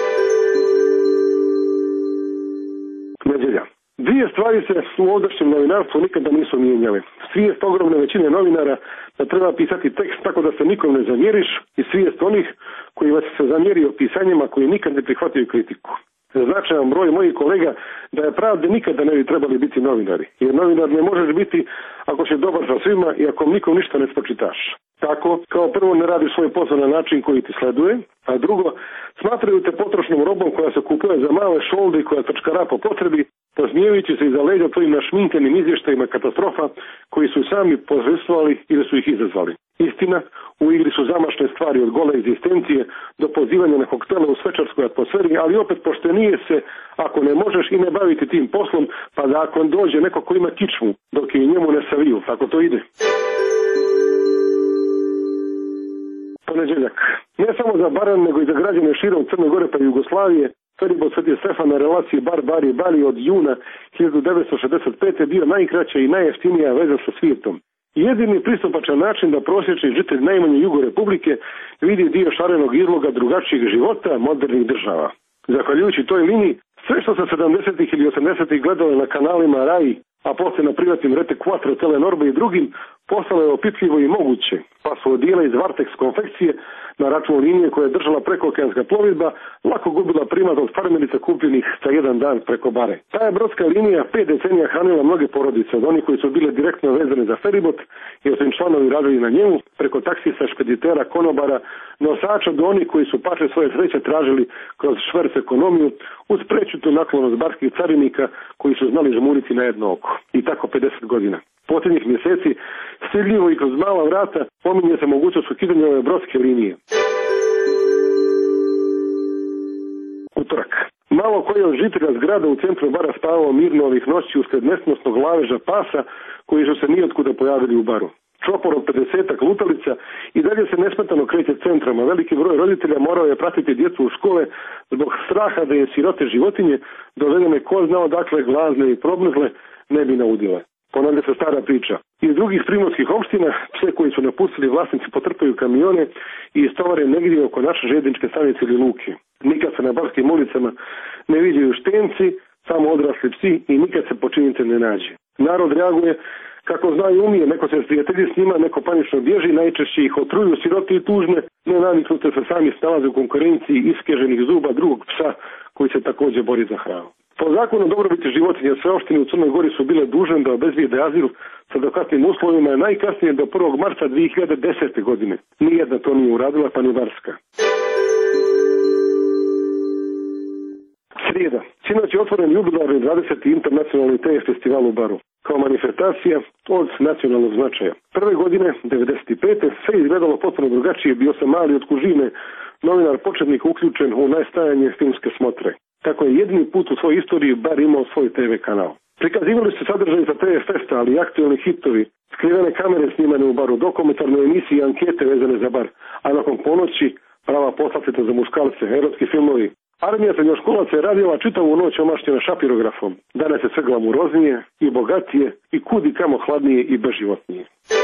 Nedjelja. Dvije stvari se u ovdašnjem novinarstvu nikada nisu mijenjale. Svijest ogromne većine novinara da treba pisati tekst tako da se nikom ne zamjeriš i svijest onih koji vas se zamjerio pisanjima koji nikad ne prihvataju kritiku. Značajan broj mojih kolega da je pravde nikada ne bi trebali biti novinari. Jer novinar ne možeš biti ako si dobar sa svima i ako nikom ništa ne spočitaš. Tako, kao prvo ne radiš svoj posao na način koji ti sleduje, a drugo, smatraju te potrošnom robom koja se kupuje za male šolde i koja trčkara po potrebi, posmijevajući se iza leđa tvojim našminkenim izvještajima katastrofa koji su sami pozvestvovali ili su ih izazvali. Istina, u igri su zamašne stvari od gole egzistencije do pozivanja na koktele u svečarskoj atmosferi, ali opet poštenije se ako ne možeš i ne baviti tim poslom, pa da ako dođe neko ko ima kičmu, dok je njemu ne saviju, tako to ide. ponedeljak. Ne samo za Baran, nego i za građane širom Crne Gore pa i Jugoslavije, feribot Sveti Stefan na relaciji Bar-Bari-Bali od juna 1965. bio najkraća i najjeftinija veza sa svijetom. Jedini pristupačan način da prosječni žitelj najmanje Jugo Republike vidi dio šarenog izloga drugačijeg života modernih država. Zahvaljujući toj liniji, sve što se 70. ili 80. gledalo na kanalima RAI, a poslije na privatnim Rete Quattro, Telenorbe i drugim, postalo je opipljivo i moguće, pa su odijela iz Vartex konfekcije na račun linije koja je držala prekookeanska plovidba lako gubila primat od farmerica kupljenih za jedan dan preko bare. Ta je brodska linija 5 decenija hranila mnoge porodice, od onih koji su bile direktno vezane za feribot, jer su im članovi radili na njemu, preko taksista, špeditera, konobara, nosača do onih koji su paše svoje sreće tražili kroz šverc ekonomiju, uz prećutu naklonost barskih carinika koji su znali žmuriti na jedno oko. I tako 50 godina. Posljednjih mjeseci stidljivo i kroz mala vrata pominje se mogućnost ukidanja ove brodske linije. Utorak. Malo koji od žitelja zgrada u centru bara spavao mirno ovih noći usred nesnosnog laveža pasa koji su se nijotkuda pojavili u baru. Čopor od 50-ak lutalica i dalje se nesmetano kreće centrom, a veliki broj roditelja morao je pratiti djecu u škole zbog straha da je sirote životinje dovedene ko zna odakle glazne i probmrzle ne bi naudile. Ponavlja se stara priča. Iz drugih primorskih opština pse koji su napustili vlasnici potrpaju kamione i istovare negdje oko naše željezničke stanice ili luke. Nikad se na barskim ulicama ne viđaju štenci, samo odrasli psi i nikad se počinitelj ne nađe. Narod reaguje kako zna i umije, neko se prijatelji s njima, neko panično bježi, najčešće ih otruju sirote i tužne, nenaviknute se sami snalaze u konkurenciji iskeženih zuba drugog psa koji se također bori za hranu. Po zakonu dobrobiti životinja sve opštine u Crnoj Gori su bile dužne da obezbijede azil sa adekvatnim uslovima najkasnije do 1. marta 2010. godine. Nijedna to nije uradila, pa ni Barska. Srijeda. Sinoć je otvoren jubilarni 20. internacionalni TF festival u Baru. Kao manifestacija od nacionalnog značaja. Prve godine, 95. sve izgledalo potpuno drugačije. Bio sam mali od kužine, novinar početnik uključen u najstajanje filmske smotre. Tako je jedini put u svojoj istoriji Bar imao svoj TV kanal. Prikazivali su sadržaj za TF Festa, ali i aktualni hitovi, skrivene kamere snimane u Baru, dokumentarne emisije i ankete vezane za Bar, a nakon ponoći prava poslastica za muškalce, erotski filmovi. Armija srednjoškolaca je radila čitavu noć omašćena šapirografom. Danas je sve glamuroznije i bogatije i kudi kamo hladnije i beživotnije.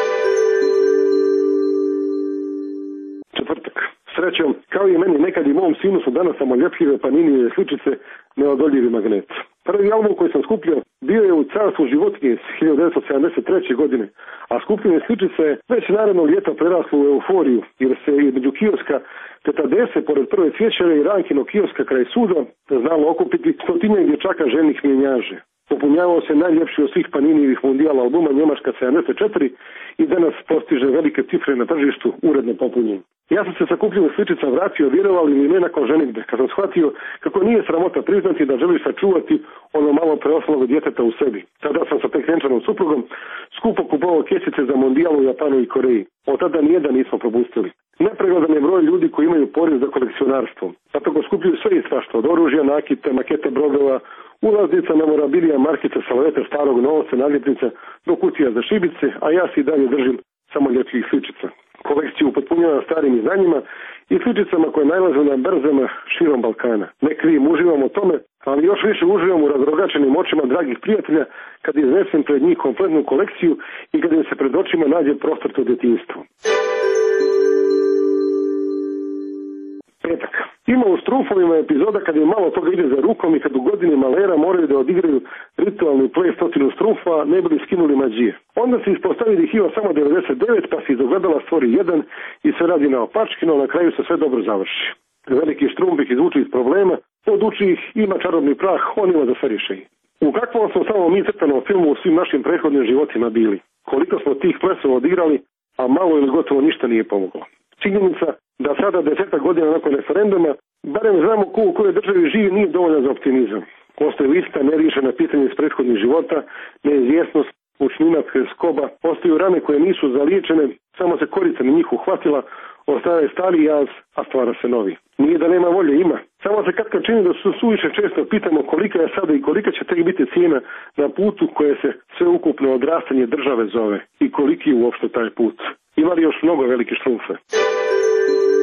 Četvrtak. Srećom, kao i meni, nekad i mom sinu su danas samoljepljive Paninijeve sličice neodoljivi magnet. Prvi album koji sam skupljao bio je u Carstvu životinje iz 1973. godine, a skupljene sličice je već narednog ljeta preraslo u euforiju, jer se između kioska Teta Dese, pored prve cvjećare i Rankinog kioska kraj suda, znalo okupiti stotinjak dječaka ženih mjenjaže. Popunjavao se najljepši od svih Paninijevih mundijala albuma Njemačka 74 i danas postiže velike cifre na tržištu uredno popunjen. Ja sam se sa kupljenih sličica vratio, vjerovali ili ne, nakon ženitbe, kad sam shvatio kako nije sramota priznati da želiš sačuvati ono malo preostalog djeteta u sebi. Tada sam sa tek vjenčanom suprugom skupo kupovao kesice za mondijal u Japanu i Koreji. Od tada nijedan nismo propustili. Nepregledan je broj ljudi koji imaju porez za kolekcionarstvo. Zato go skupljuju sve i svašta, od oružja, nakita, makete brodova, ulaznica, memorabilija, markice, salavete, starog novca, naljepnica, do kutija za šibice, a ja si dalje držim samo ljepljih sličica. Kolekciju upotpunjavam starim izdanjima i sličicama koje najlaze na berzama širom Balkana. Ne krijem, uživam u tome, ali još više uživam u razrogačenim očima dragih prijatelja kad iznesem pred njih kompletnu kolekciju i kad im se pred očima nađe prostor to djetinjstvo. Petak. Ima u Strufovima epizoda kad je malo toga ide za rukom i kad u godini malera moraju da odigraju ritualni play 100 strufa, ne bili skinuli mađije. Onda se ispostavi da ih ima samo 99, pa se iz ogledala stvori jedan i sve radi naopačkino, na kraju se sve dobro završi. Veliki Štrum ih izvuči iz problema, poduči ih, ima čarobni prah, on ima za sve rješenje. U kakvom smo samo mi crtanom filmu u svim našim prethodnim životima bili? Koliko smo tih plesova odigrali, a malo ili gotovo ništa nije pomoglo. Činjenica da sada 10 godina nakon referenduma, barem znamo ko u kojoj državi živi, nije dovoljno za optimizam. Ostaje lista neriješena pitanja iz prethodnih života, neizvjesnost, učninac skoba, ostaju rane koje nisu zaliječene, samo se korica na njih uhvatila, ostaje stari jaz, a stvara se novi. Nije da nema volje, ima. Samo se kad čini da su suviše često pitamo kolika je sada i kolika će tek biti cijena na putu koje se sveukupno odrastanje države zove i koliki je uopšte taj put. Ima li još mnogo velike Štrumfe?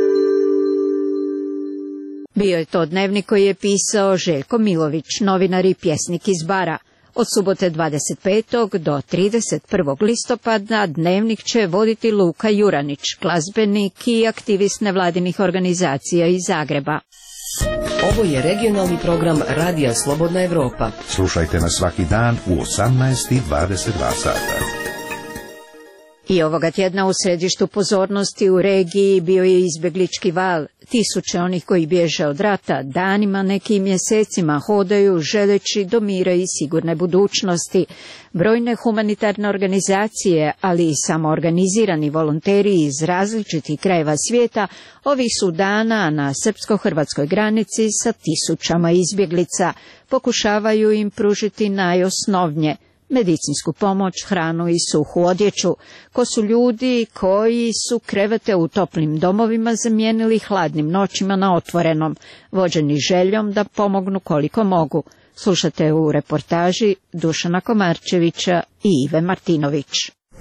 Bio je to dnevnik koji je pisao Željko Milović, novinar i pjesnik iz Bara. Od subote 25. do 31. listopada dnevnik će voditi Luka Juranić, glazbenik i aktivist nevladinih organizacija iz Zagreba. Ovo je regionalni program Radija Slobodna Evropa. Slušajte nas svaki dan u 18:22 sata. I ovoga tjedna u središtu pozornosti u regiji bio je izbjeglički val. Tisuće onih koji bježe od rata danima, nekim mjesecima hodaju želeći do mira i sigurne budućnosti. Brojne humanitarne organizacije, ali i samoorganizirani volonteri iz različitih krajeva svijeta ovih su dana na srpsko-hrvatskoj granici sa tisućama izbjeglica. Pokušavaju im pružiti najosnovnije: medicinsku pomoć, hranu i suhu odjeću. Ko su ljudi koji su krevete u toplim domovima zamijenili hladnim noćima na otvorenom, vođeni željom da pomognu koliko mogu. Slušate u reportaži Dušana Komarčevića i Ive Martinović.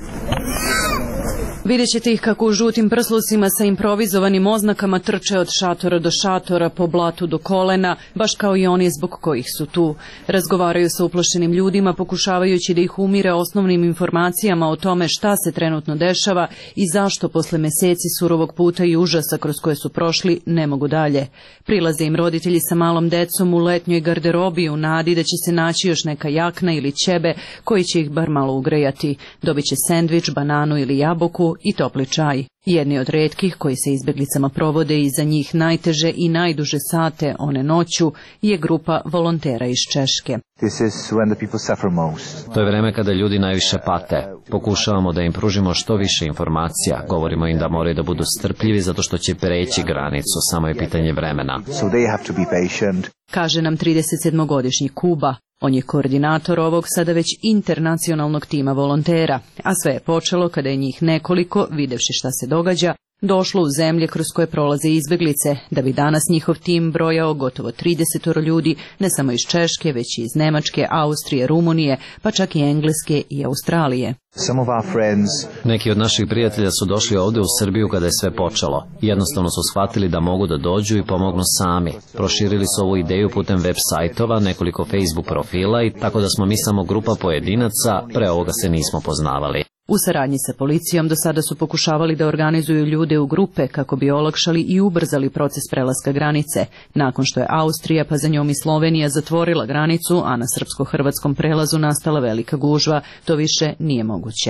Vidjet ćete ih kako u žutim prslusima sa improvizovanim oznakama trče od šatora do šatora, po blatu do kolena, baš kao i oni zbog kojih su tu. Razgovaraju sa uplašenim ljudima, pokušavajući da ih umire osnovnim informacijama o tome šta se trenutno dešava i zašto posle meseci surovog puta i užasa kroz koje su prošli ne mogu dalje. Prilaze im roditelji sa malom decom u letnjoj garderobi u nadi da će se naći još neka jakna ili ćebe koji će ih bar malo ugrejati. Dobit će sendvič, bananu ili jabuku i topli čaj. Jedni od retkih koji se izbjeglicama provode i za njih najteže i najduže sate one noću je grupa volontera iz Češke. To je vreme kada ljudi najviše pate. Pokušavamo da im pružimo što više informacija. Govorimo im da moraju da budu strpljivi zato što će preći granicu, samo je pitanje vremena. Kaže nam 37-godišnji Kuba. On je koordinator ovog sada već internacionalnog tima volontera, a sve je počelo kada je njih nekoliko, videvši šta se događa, došlo u zemlje kroz koje prolaze izbjeglice, da bi danas njihov tim brojao gotovo 30 ljudi, ne samo iz Češke, već i iz Nemačke, Austrije, Rumunije, pa čak i Engleske i Australije. Neki od naših prijatelja su došli ovdje u Srbiju kada je sve počelo. Jednostavno su shvatili da mogu da dođu i pomognu sami. Proširili su ovu ideju putem web sajtova, nekoliko Facebook profila i tako da smo mi samo grupa pojedinaca, pre ovoga se nismo poznavali. U saradnji sa policijom do sada su pokušavali da organizuju ljude u grupe kako bi olakšali i ubrzali proces prelaska granice. Nakon što je Austrija, pa za njom i Slovenija zatvorila granicu, a na srpsko-hrvatskom prelazu nastala velika gužva, to više nije moguće.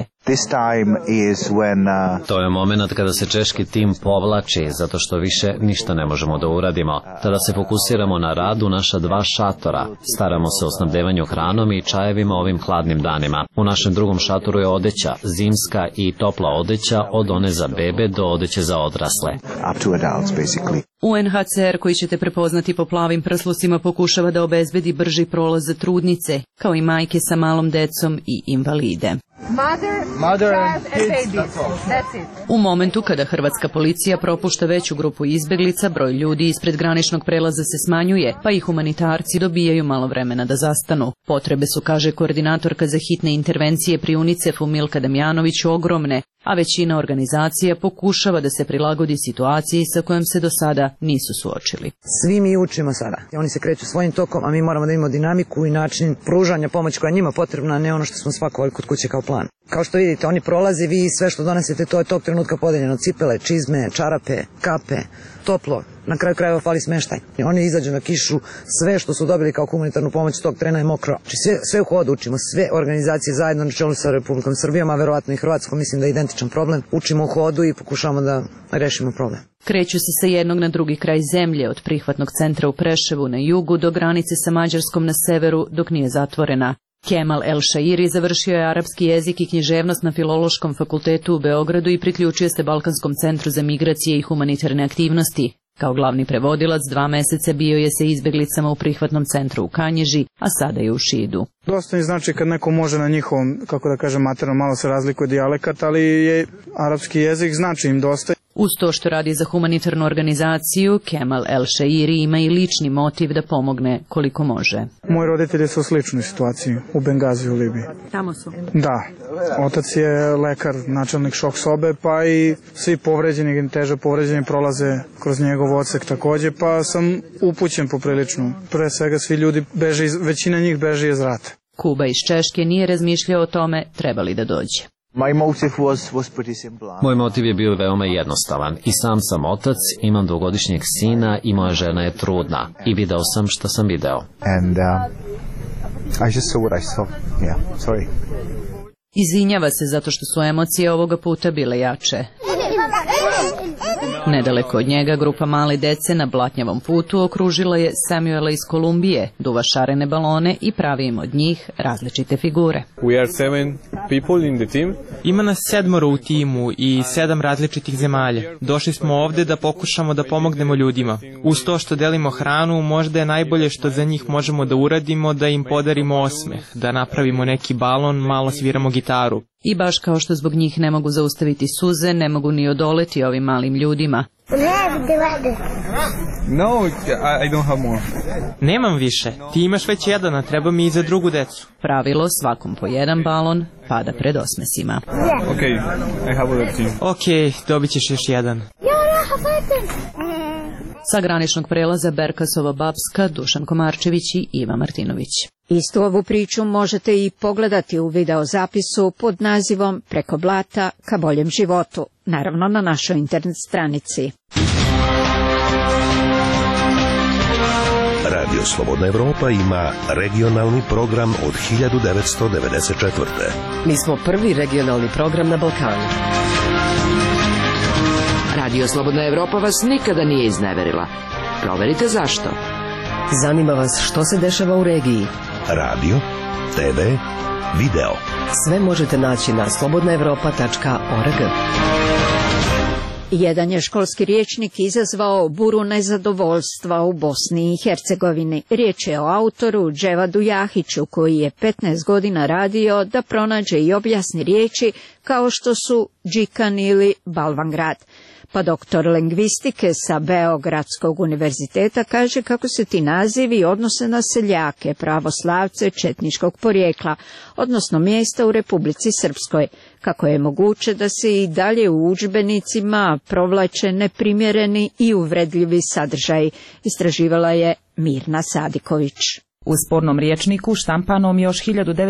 To je moment kada se češki tim povlači, zato što više ništa ne možemo da uradimo. Tada se fokusiramo na rad u naša 2 šatora. Staramo se o snabdevanju hranom i čajevima ovim hladnim danima. U našem drugom šatoru je odeća, zimska i topla odeća, od one za bebe do odeće za odrasle. UNHCR, koji ćete prepoznati po plavim prslusima, pokušava da obezbedi brži prolaz za trudnice, kao i majke sa malom decom i invalide. U momentu kada hrvatska policija propušta veću grupu izbjeglica, broj ljudi ispred graničnog prelaza se smanjuje, pa i humanitarci dobijaju malo vremena da zastanu. Potrebe su, kaže koordinatorka za hitne intervencije pri UNICEF-u Milka Damjanović, ogromne, a većina organizacija pokušava da se prilagodi situaciji sa kojom se do sada nisu suočili. Svi mi učimo sada. Oni se kreću svojim tokom, a mi moramo da imamo dinamiku i način pružanja pomoći koja je njima potrebna, a ne ono što smo svakovali kod kuće kao plan. Kao što vidite, oni prolaze, vi sve što donesete, to je tog trenutka podeljeno. Cipele, čizme, čarape, kape, toplo. Na kraju krajeva fali smeštaj. Oni izađu na kišu, sve što su dobili kao humanitarnu pomoć tog trena je mokro. Sve u hodu učimo, sve organizacije zajedno na čelu sa Republikom Srbijom, a verovatno i Hrvatskom, mislim da je identičan problem. Učimo u hodu i pokušavamo da rešimo problem. Kreću se sa jednog na drugi kraj zemlje, od prihvatnog centra u Preševu na jugu do granice sa Mađarskom na severu, dok nije zatvorena. Kemal El Shairi završio je arapski jezik i književnost na Filološkom fakultetu u Beogradu i priključio se Balkanskom centru za migracije i humanitarne aktivnosti. Kao glavni prevodilac 2 meseca bio je sa izbjeglicama u prihvatnom centru u Kanjiži, a sada je u Šidu. Dosta mi znači kad neko može na njihovom, kako da kažem, materno, malo se razlikuje dijalekat, ali je arapski jezik znači im dosta. Uz to što radi za humanitarnu organizaciju, Kemal El-Shairi ima i lični motiv da pomogne koliko može. Moji roditelji su u sličnoj situaciji u Bengaziju u Libiji. Tamo su? Da. Otac je lekar, načelnik šok sobe, pa i svi povređeni, teže povređeni prolaze kroz njegov odsek takođe, pa sam upućen poprilično. Pre svega svi ljudi beže, većina njih beže iz rata. Kuba iz Češke nije razmišljao o tome treba li da dođe. Moj motiv je bio veoma jednostavan. I sam sam otac, imam dvogodišnjeg sina i moja žena je trudna. I video sam što sam video. Izvinjava se zato što su emocije ovoga puta bile jače. Nedaleko od njega grupa male dece na blatnjavom putu okružila je Samuela iz Kolumbije, duva šarene balone i pravi im od njih različite figure. Ima nas 7 u timu i 7 različitih zemalja. Došli smo ovde da pokušamo da pomognemo ljudima. Uz to što delimo hranu, možda je najbolje što za njih možemo da uradimo, da im podarimo osmeh, da napravimo neki balon, malo sviramo gitaru. I baš kao što zbog njih ne mogu zaustaviti suze, ne mogu ni odoleti ovim malim ljudima. Nemam više. Ti imaš već jedan, a treba mi i za drugu decu. Pravilo, svakom po jedan balon, pada pred osmesima. Ok, dobit ćeš još jedan. Sa graničnog prelaza Berkasova Babska, Dušan Komarčević i Iva Martinović. Istu ovu priču možete i pogledati u videozapisu pod nazivom Preko blata ka boljem životu, naravno na našoj internet stranici. Radio Slobodna Evropa ima regionalni program od 1994. Mi smo prvi regionalni program na Balkanu. Radio Slobodna Evropa vas nikada nije izneverila. Proverite zašto. Zanima vas što se dešava u regiji. Radio, TV, video. Sve možete naći na slobodnaevropa.org. Jedan je školski rječnik izazvao buru nezadovoljstva u Bosni i Hercegovini. Riječ je o autoru Dževadu Jahiću koji je 15 godina radio da pronađe i objasni riječi kao što su Džikan ili Balvangrad. Pa doktor lingvistike sa Beogradskog univerziteta kaže kako se ti nazivi odnose na seljake, pravoslavce četničkog porijekla, odnosno mjesta u Republici Srpskoj. Kako je moguće da se i dalje u udžbenicima provlače neprimjereni i uvredljivi sadržaji, istraživala je Mirna Sadiković. U spornom rječniku štampanom još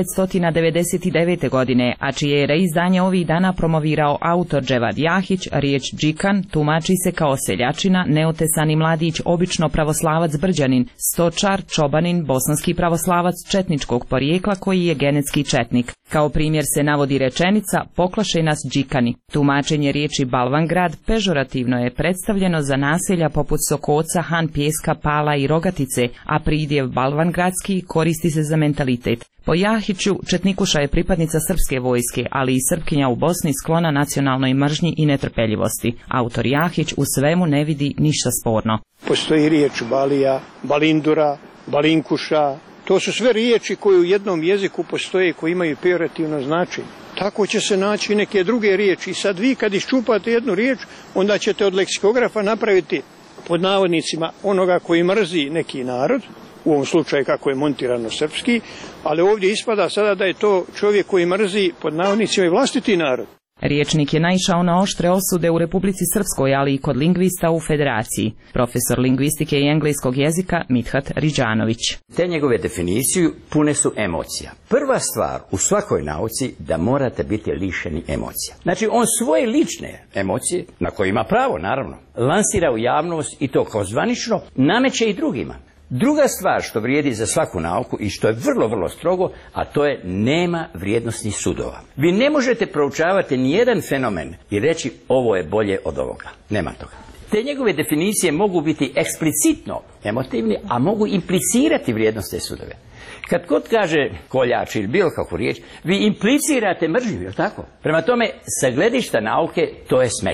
1999. godine, a čije je reizdanje ovih dana promovirao autor Dževad Jahić, riječ džikan tumači se kao seljačina, neotesani mladić, obično pravoslavac Brđanin, stočar, čobanin, bosanski pravoslavac četničkog porijekla koji je genetski četnik. Kao primjer se navodi rečenica poklašaj nas džikani. Tumačenje riječi Balvangrad pežorativno je predstavljeno za naselja poput Sokoca, Han Pjeska, Pala i Rogatice, a pridjev Balvangrad koristi se za mentalitet. Po Jahiću, četnikuša je pripadnica srpske vojske, ali i Srpkinja u Bosni sklona nacionalnoj mržnji i netrpeljivosti. Autor Jahić u svemu ne vidi ništa sporno. Postoji riječ balija, balindura, balinkuša. To su sve riječi koje u jednom jeziku postoje, koji imaju pejorativno značenje. Tako će se naći neke druge riječi. I sad vi kad iščupate jednu riječ, onda ćete od leksikografa napraviti pod navodnicima onoga koji mrzi neki narod, u ovom slučaju kako je montirano srpski, ali ovdje ispada sada da je to čovjek koji mrzi pod navodnicima i vlastiti narod. Riječnik je naišao na oštre osude u Republici Srpskoj, ali i kod lingvista u Federaciji. Profesor lingvistike i engleskog jezika Mithat Riđanović. Te njegove definicije pune su emocija. Prva stvar u svakoj nauci da morate biti lišeni emocija. Znači on svoje lične emocije, na koje ima pravo naravno, lansira u javnost i to kao zvanično nameće i drugima. Druga stvar što vrijedi za svaku nauku i što je vrlo, vrlo strogo, a to je nema vrijednosnih sudova. Vi ne možete proučavati nijedan fenomen i reći ovo je bolje od ovoga. Nema toga. Te njegove definicije mogu biti eksplicitno emotivni, a mogu implicirati vrijednosne sudove. Kad god kaže koljač ili bilo kakvu riječ, vi implicirate mržnju, je li tako? Prema tome, sa gledišta nauke, to je smeće.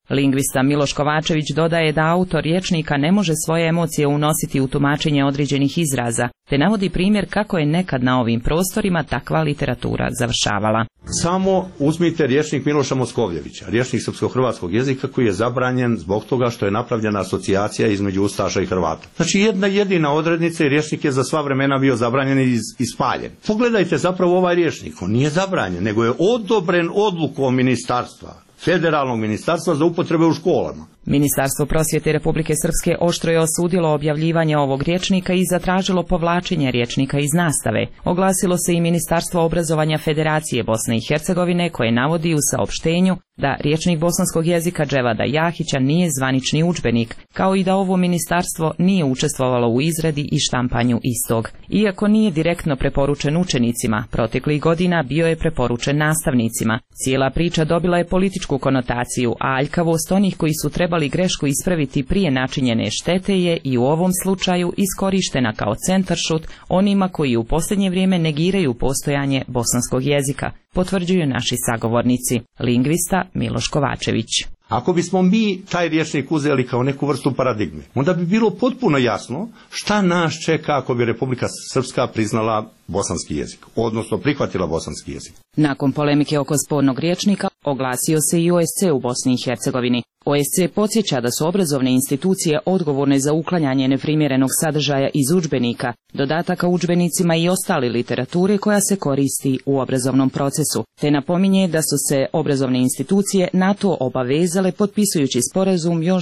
Lingvista Miloš Kovačević dodaje da autor rječnika ne može svoje emocije unositi u tumačenje određenih izraza, te navodi primjer kako je nekad na ovim prostorima takva literatura završavala. Samo uzmite rječnik Miloša Moskovljevića, rječnik srpsko-hrvatskog jezika koji je zabranjen zbog toga što je napravljena asocijacija između Ustaša i Hrvata. Znači jedna jedina odrednica i rječnik je za sva vremena bio zabranjen i spaljen. Pogledajte zapravo ovaj rječnik, on nije zabranjen, nego je odobren odlukom ministarstva, federalnog ministarstva za upotrebe u školama. Ministarstvo prosvjete Republike Srpske oštro je osudilo objavljivanje ovog rječnika i zatražilo povlačenje rječnika iz nastave. Oglasilo se i Ministarstvo obrazovanja Federacije Bosne i Hercegovine, koje navodi u saopštenju da rječnik bosanskog jezika Dževada Jahića nije zvanični udžbenik, kao i da ovo ministarstvo nije učestvovalo u izradi i štampanju istog. Iako nije direktno preporučen učenicima, proteklih godina bio je preporučen nastavnicima. Cijela priča dobila je političku konotaciju, a aljkavost onih koji su trebali grešku ispraviti prije načinjene štete je i u ovom slučaju iskorištena kao centaršut onima koji u posljednje vrijeme negiraju postojanje bosanskog jezika, potvrđuju naši sagovornici. Lingvista Miloš Kovačević. Ako bismo mi taj rječnik uzeli kao neku vrstu paradigme, onda bi bilo potpuno jasno šta nas čeka ako bi Republika Srpska priznala bosanski jezik, odnosno prihvatila bosanski jezik. Nakon polemike oko spornog rječnika oglasio se i OSC u Bosni i Hercegovini. OSC podsjeća da su obrazovne institucije odgovorne za uklanjanje neprimjerenog sadržaja iz udžbenika, dodataka udžbenicima i ostale literature koja se koristi u obrazovnom procesu, te napominje da su se obrazovne institucije na to obavezale potpisujući sporazum još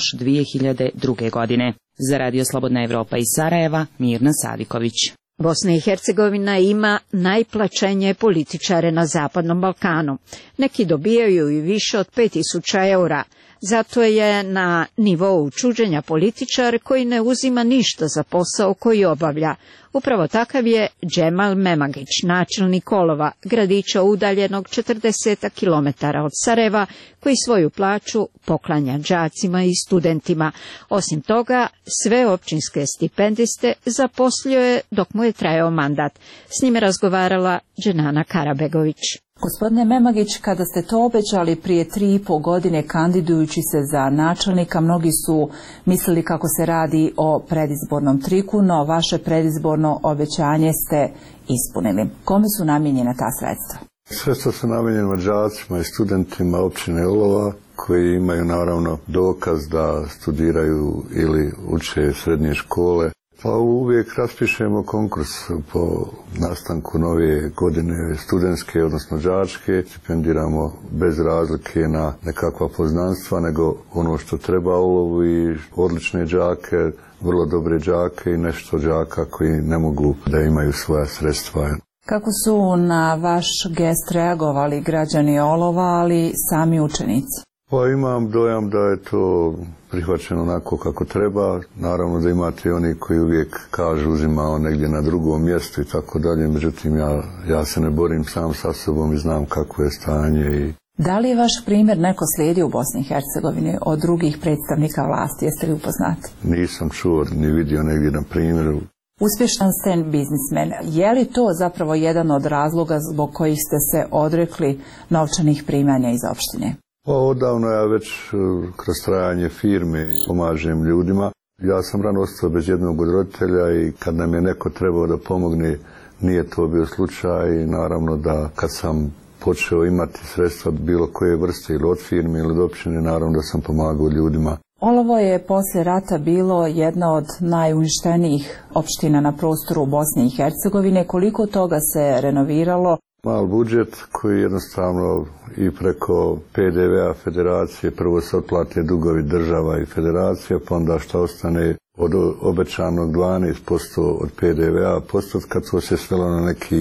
2002. godine. Za Radio Slobodna Evropa iz Sarajeva, Mirna Saviković. Bosna i Hercegovina ima najplaćenije političare na Zapadnom Balkanu. Neki dobijaju i više od 5000 eura. Zato je na nivou čuđenja političar koji ne uzima ništa za posao koji obavlja. Upravo takav je Džemal Memagić, načelnik Olova, gradića udaljenog 40 km od Sarajeva, koji svoju plaću poklanja đacima i studentima. Osim toga, sve općinske stipendiste zaposlio dok mu je trajao mandat. S njime razgovarala Dženana Karabegović. Gospodine Memagić, kada ste to obećali prije 3,5 godine kandidujući se za načelnika, mnogi su mislili kako se radi o predizbornom triku, no vaše predizborno obećanje ste ispunili. Kome su namijenjena ta sredstva? Sredstva su namijenjena đacima i studentima općine Olova, koji imaju naravno dokaz da studiraju ili uče srednje škole. Pa uvijek raspišemo konkurs po nastanku nove godine studentske, odnosno đačke. Stipendiramo bez razlike na nekakva poznanstva, nego ono što treba Olovu i odlične đake, vrlo dobre đake i nešto đaka koji ne mogu da imaju svoja sredstva. Kako su na vaš gest reagovali građani Olova, ali sami učenici? Pa imam dojam da je to prihvaćeno onako kako treba. Naravno da imate oni koji uvijek kažu uzimao negdje na drugom mjestu i tako dalje. Međutim, ja se ne borim sam sa sobom i znam kako je stanje. Da li je vaš primjer neko slijedio u Bosni i Hercegovini od drugih predstavnika vlasti? Jeste li upoznati? Nisam čuo ni vidio negdje na primjeru. Uspješan ste biznismen. Je li to zapravo jedan od razloga zbog kojih ste se odrekli novčanih primanja iz opštine? Pa odavno ja već kroz trajanje firme pomažem ljudima. Ja sam rano ostao bez jednog od roditelja i kad nam je neko trebao da pomogne, nije to bio slučaj. I naravno da kad sam počeo imati sredstva bilo koje vrste ili od firme ili od općine, naravno da sam pomagao ljudima. Olovo je poslije rata bilo jedna od najuništenijih opština na prostoru Bosne i Hercegovine. Koliko toga se renoviralo? Mal budžet koji jednostavno i preko PDV-a federacije, prvo se otplate dugovi država i federacija, pa onda što ostane od obećanog 12% od PDV-a postotka, to se svelo na neki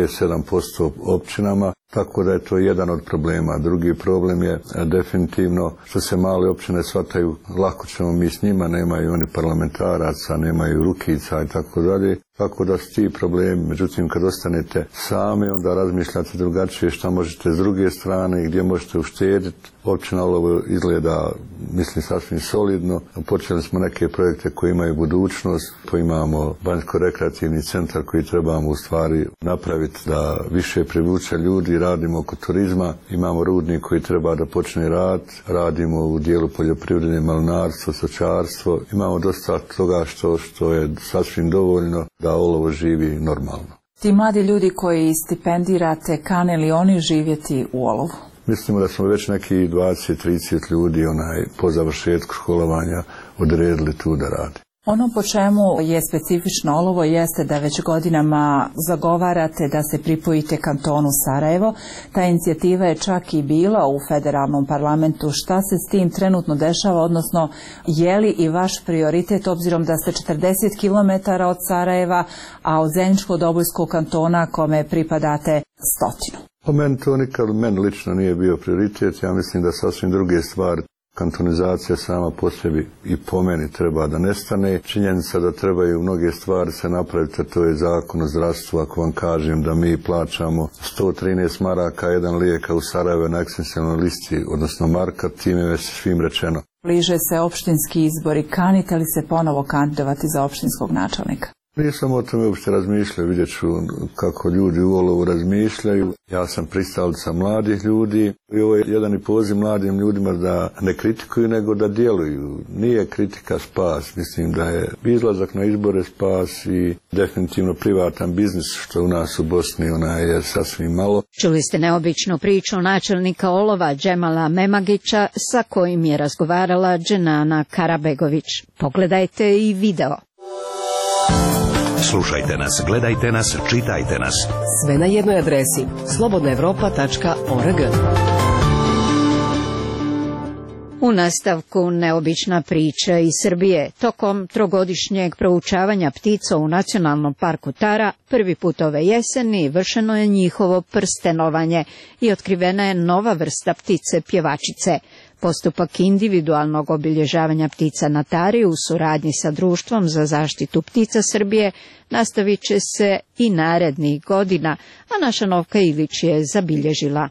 6-7% općinama, tako da je to jedan od problema. Drugi problem je definitivno što se male općine shvataju, lako ćemo mi s njima, nemaju oni parlamentaraca, nemaju rukica i tako dalje. Tako da su ti problemi, međutim kad ostanete sami, onda razmišljate drugačije šta možete s druge strane i gdje možete uštediti. Općina Olovo izgleda, mislim, sasvim solidno. Počeli smo neke projekte koji imaju budućnost, pa imamo banjsko-rekreativni centar koji trebamo u stvari napraviti da više privuče ljudi, ljudi radimo oko turizma, imamo rudnik koji treba da počne rad, radimo u dijelu poljoprivrede, malinarstvo, stočarstvo, imamo dosta toga što je sasvim dovoljno da olovo živi normalno. Ti mladi ljudi koji stipendirate, kane li oni živjeti u olovu? Mislimo da smo već neki 20-30 ljudi po završetku školovanja odredili tu da radi. Ono po čemu je specifično olovo jeste da već godinama zagovarate da se pripojite kantonu Sarajevo. Ta inicijativa je čak i bila u federalnom parlamentu. Šta se s tim trenutno dešava, odnosno je li i vaš prioritet, obzirom da ste 40 km od Sarajeva, a od Zeničko-Dobojskog kantona kome pripadate 100? Po meni to nikad lično nije bio prioritet. Ja mislim da sasvim druge stvari. Kantonizacija sama po sebi i po meni treba da nestane. Činjenica da trebaju mnoge stvari se napraviti, to je zakon o zdravstvu. Ako vam kažem da mi plaćamo 113 maraka jedan lijek u Sarajevo na ekstensijalnoj listi, odnosno marka, time je svim rečeno. Bliže se opštinski izbori. Kanite li se ponovo kandidovati za opštinskog načelnika? Nisam o tome uopšte razmišljao, vidjet ću kako ljudi u olovu razmišljaju. Ja sam pristalica mladih ljudi i ovo je jedan i poziv mladim ljudima da ne kritikuju nego da djeluju. Nije kritika spas, mislim da je izlazak na izbore spas i definitivno privatan biznis što u nas u Bosni je sasvim malo. Čuli ste neobičnu priču načelnika olova Džemala Memagića sa kojim je razgovarala Dženana Karabegović. Pogledajte i video. Slušajte nas, gledajte nas, čitajte nas. Sve na jednoj adresi slobodnaevropa.org. U nastavku neobična priča iz Srbije. Tokom trogodišnjeg proučavanja ptica u Nacionalnom parku Tara, prvi put ove jeseni vršeno je njihovo prstenovanje i otkrivena je nova vrsta ptice pjevačice. Postupak individualnog obilježavanja ptica na Tari u suradnji sa Društvom za zaštitu ptica Srbije nastavit će se i narednih godina, a naša Novka Ilić je zabilježila.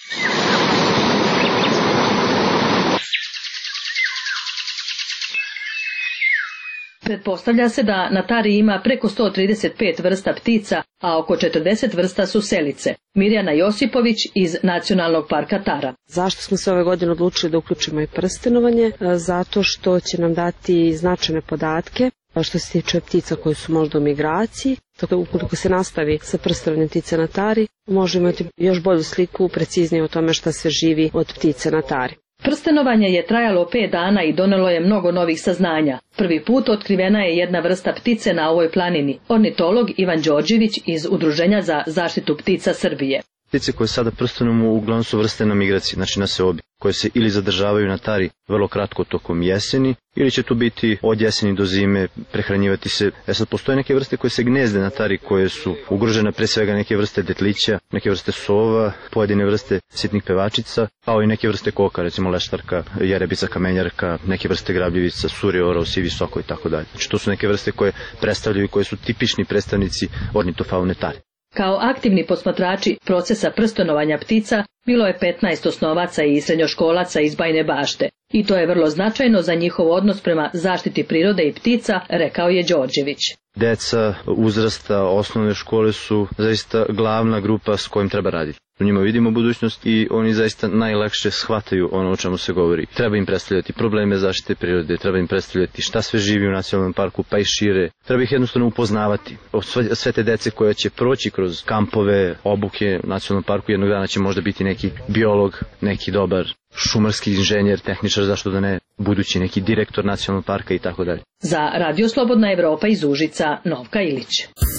Pretpostavlja se da na Tari ima preko 135 vrsta ptica, a oko 40 vrsta su selice. Mirjana Josipović iz Nacionalnog parka Tara. Zašto smo se ove godine odlučili da uključimo i prstenovanje? Zato što će nam dati značajne podatke što se tiče ptica koji su možda u migraciji. Tako da ukoliko se nastavi sa prstenovanjem ptice na Tari, možemo imati još bolju sliku, preciznije o tome šta se živi od ptice na Tari. Prstenovanje je trajalo 5 dana i donelo je mnogo novih saznanja. Prvi put otkrivena je jedna vrsta ptice na ovoj planini. Ornitolog Ivan Đorđević iz Udruženja za zaštitu ptica Srbije. Ptice koje sada prstenujemo uglavnom su vrste na migraciji, znači na seobi, koje se ili zadržavaju na Tari vrlo kratko tokom jeseni, ili će tu biti od jeseni do zime, prehranjivati se. Sad postoje neke vrste koje se gnezde na Tari, koje su ugrožene, pre svega neke vrste detlića, neke vrste sova, pojedine vrste sitnih pevačica, kao i neke vrste koka, recimo leštarka, jerebica, kamenjarka, neke vrste grabljivica, suri, orao, sivi soko i tako dalje. Znači to su neke vrste koje predstavljaju i koje su tipični predstavnici ornitofaune Tari. Kao aktivni posmatrači procesa prstenovanja ptica bilo je 15 osnovaca i srednjoškolaca iz Bajine Bašte. I to je vrlo značajno za njihov odnos prema zaštiti prirode i ptica, rekao je Đorđević. Deca uzrasta osnovne škole su zaista glavna grupa s kojim treba raditi. U njima vidimo budućnost i oni zaista najlakše shvataju ono o čemu se govori. Treba im predstavljati probleme zaštite prirode, treba im predstavljati šta sve živi u nacionalnom parku, pa i šire. Treba ih jednostavno upoznavati. Sve te dece koje će proći kroz kampove, obuke u nacionalnom parku, jednog dana će možda biti neki biolog, neki dobar šumarski inženjer, tehničar, zašto da ne, budući neki direktor nacionalnog parka i tako dalje. Za Radio Slobodna Evropa iz Užica, Novka Ilić.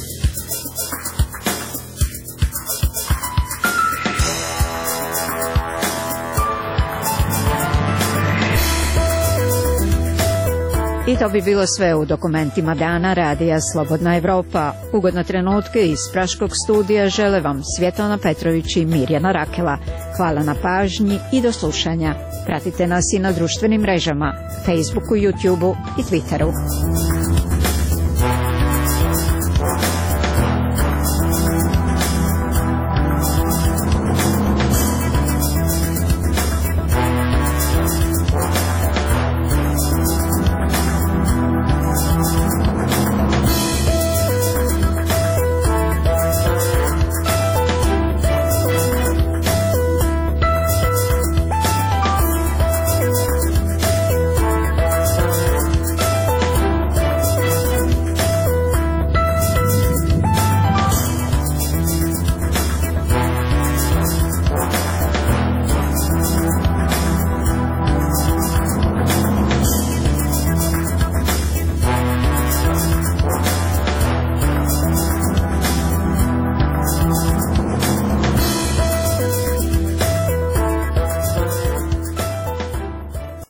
I to bi bilo sve u dokumentima dana Radija Slobodna Evropa. Ugodne trenutke iz Praškog studija žele vam Svjetlana Petrović i Mirjana Rakela. Hvala na pažnji i do slušanja. Pratite nas i na društvenim mrežama, Facebooku, YouTubeu i Twitteru.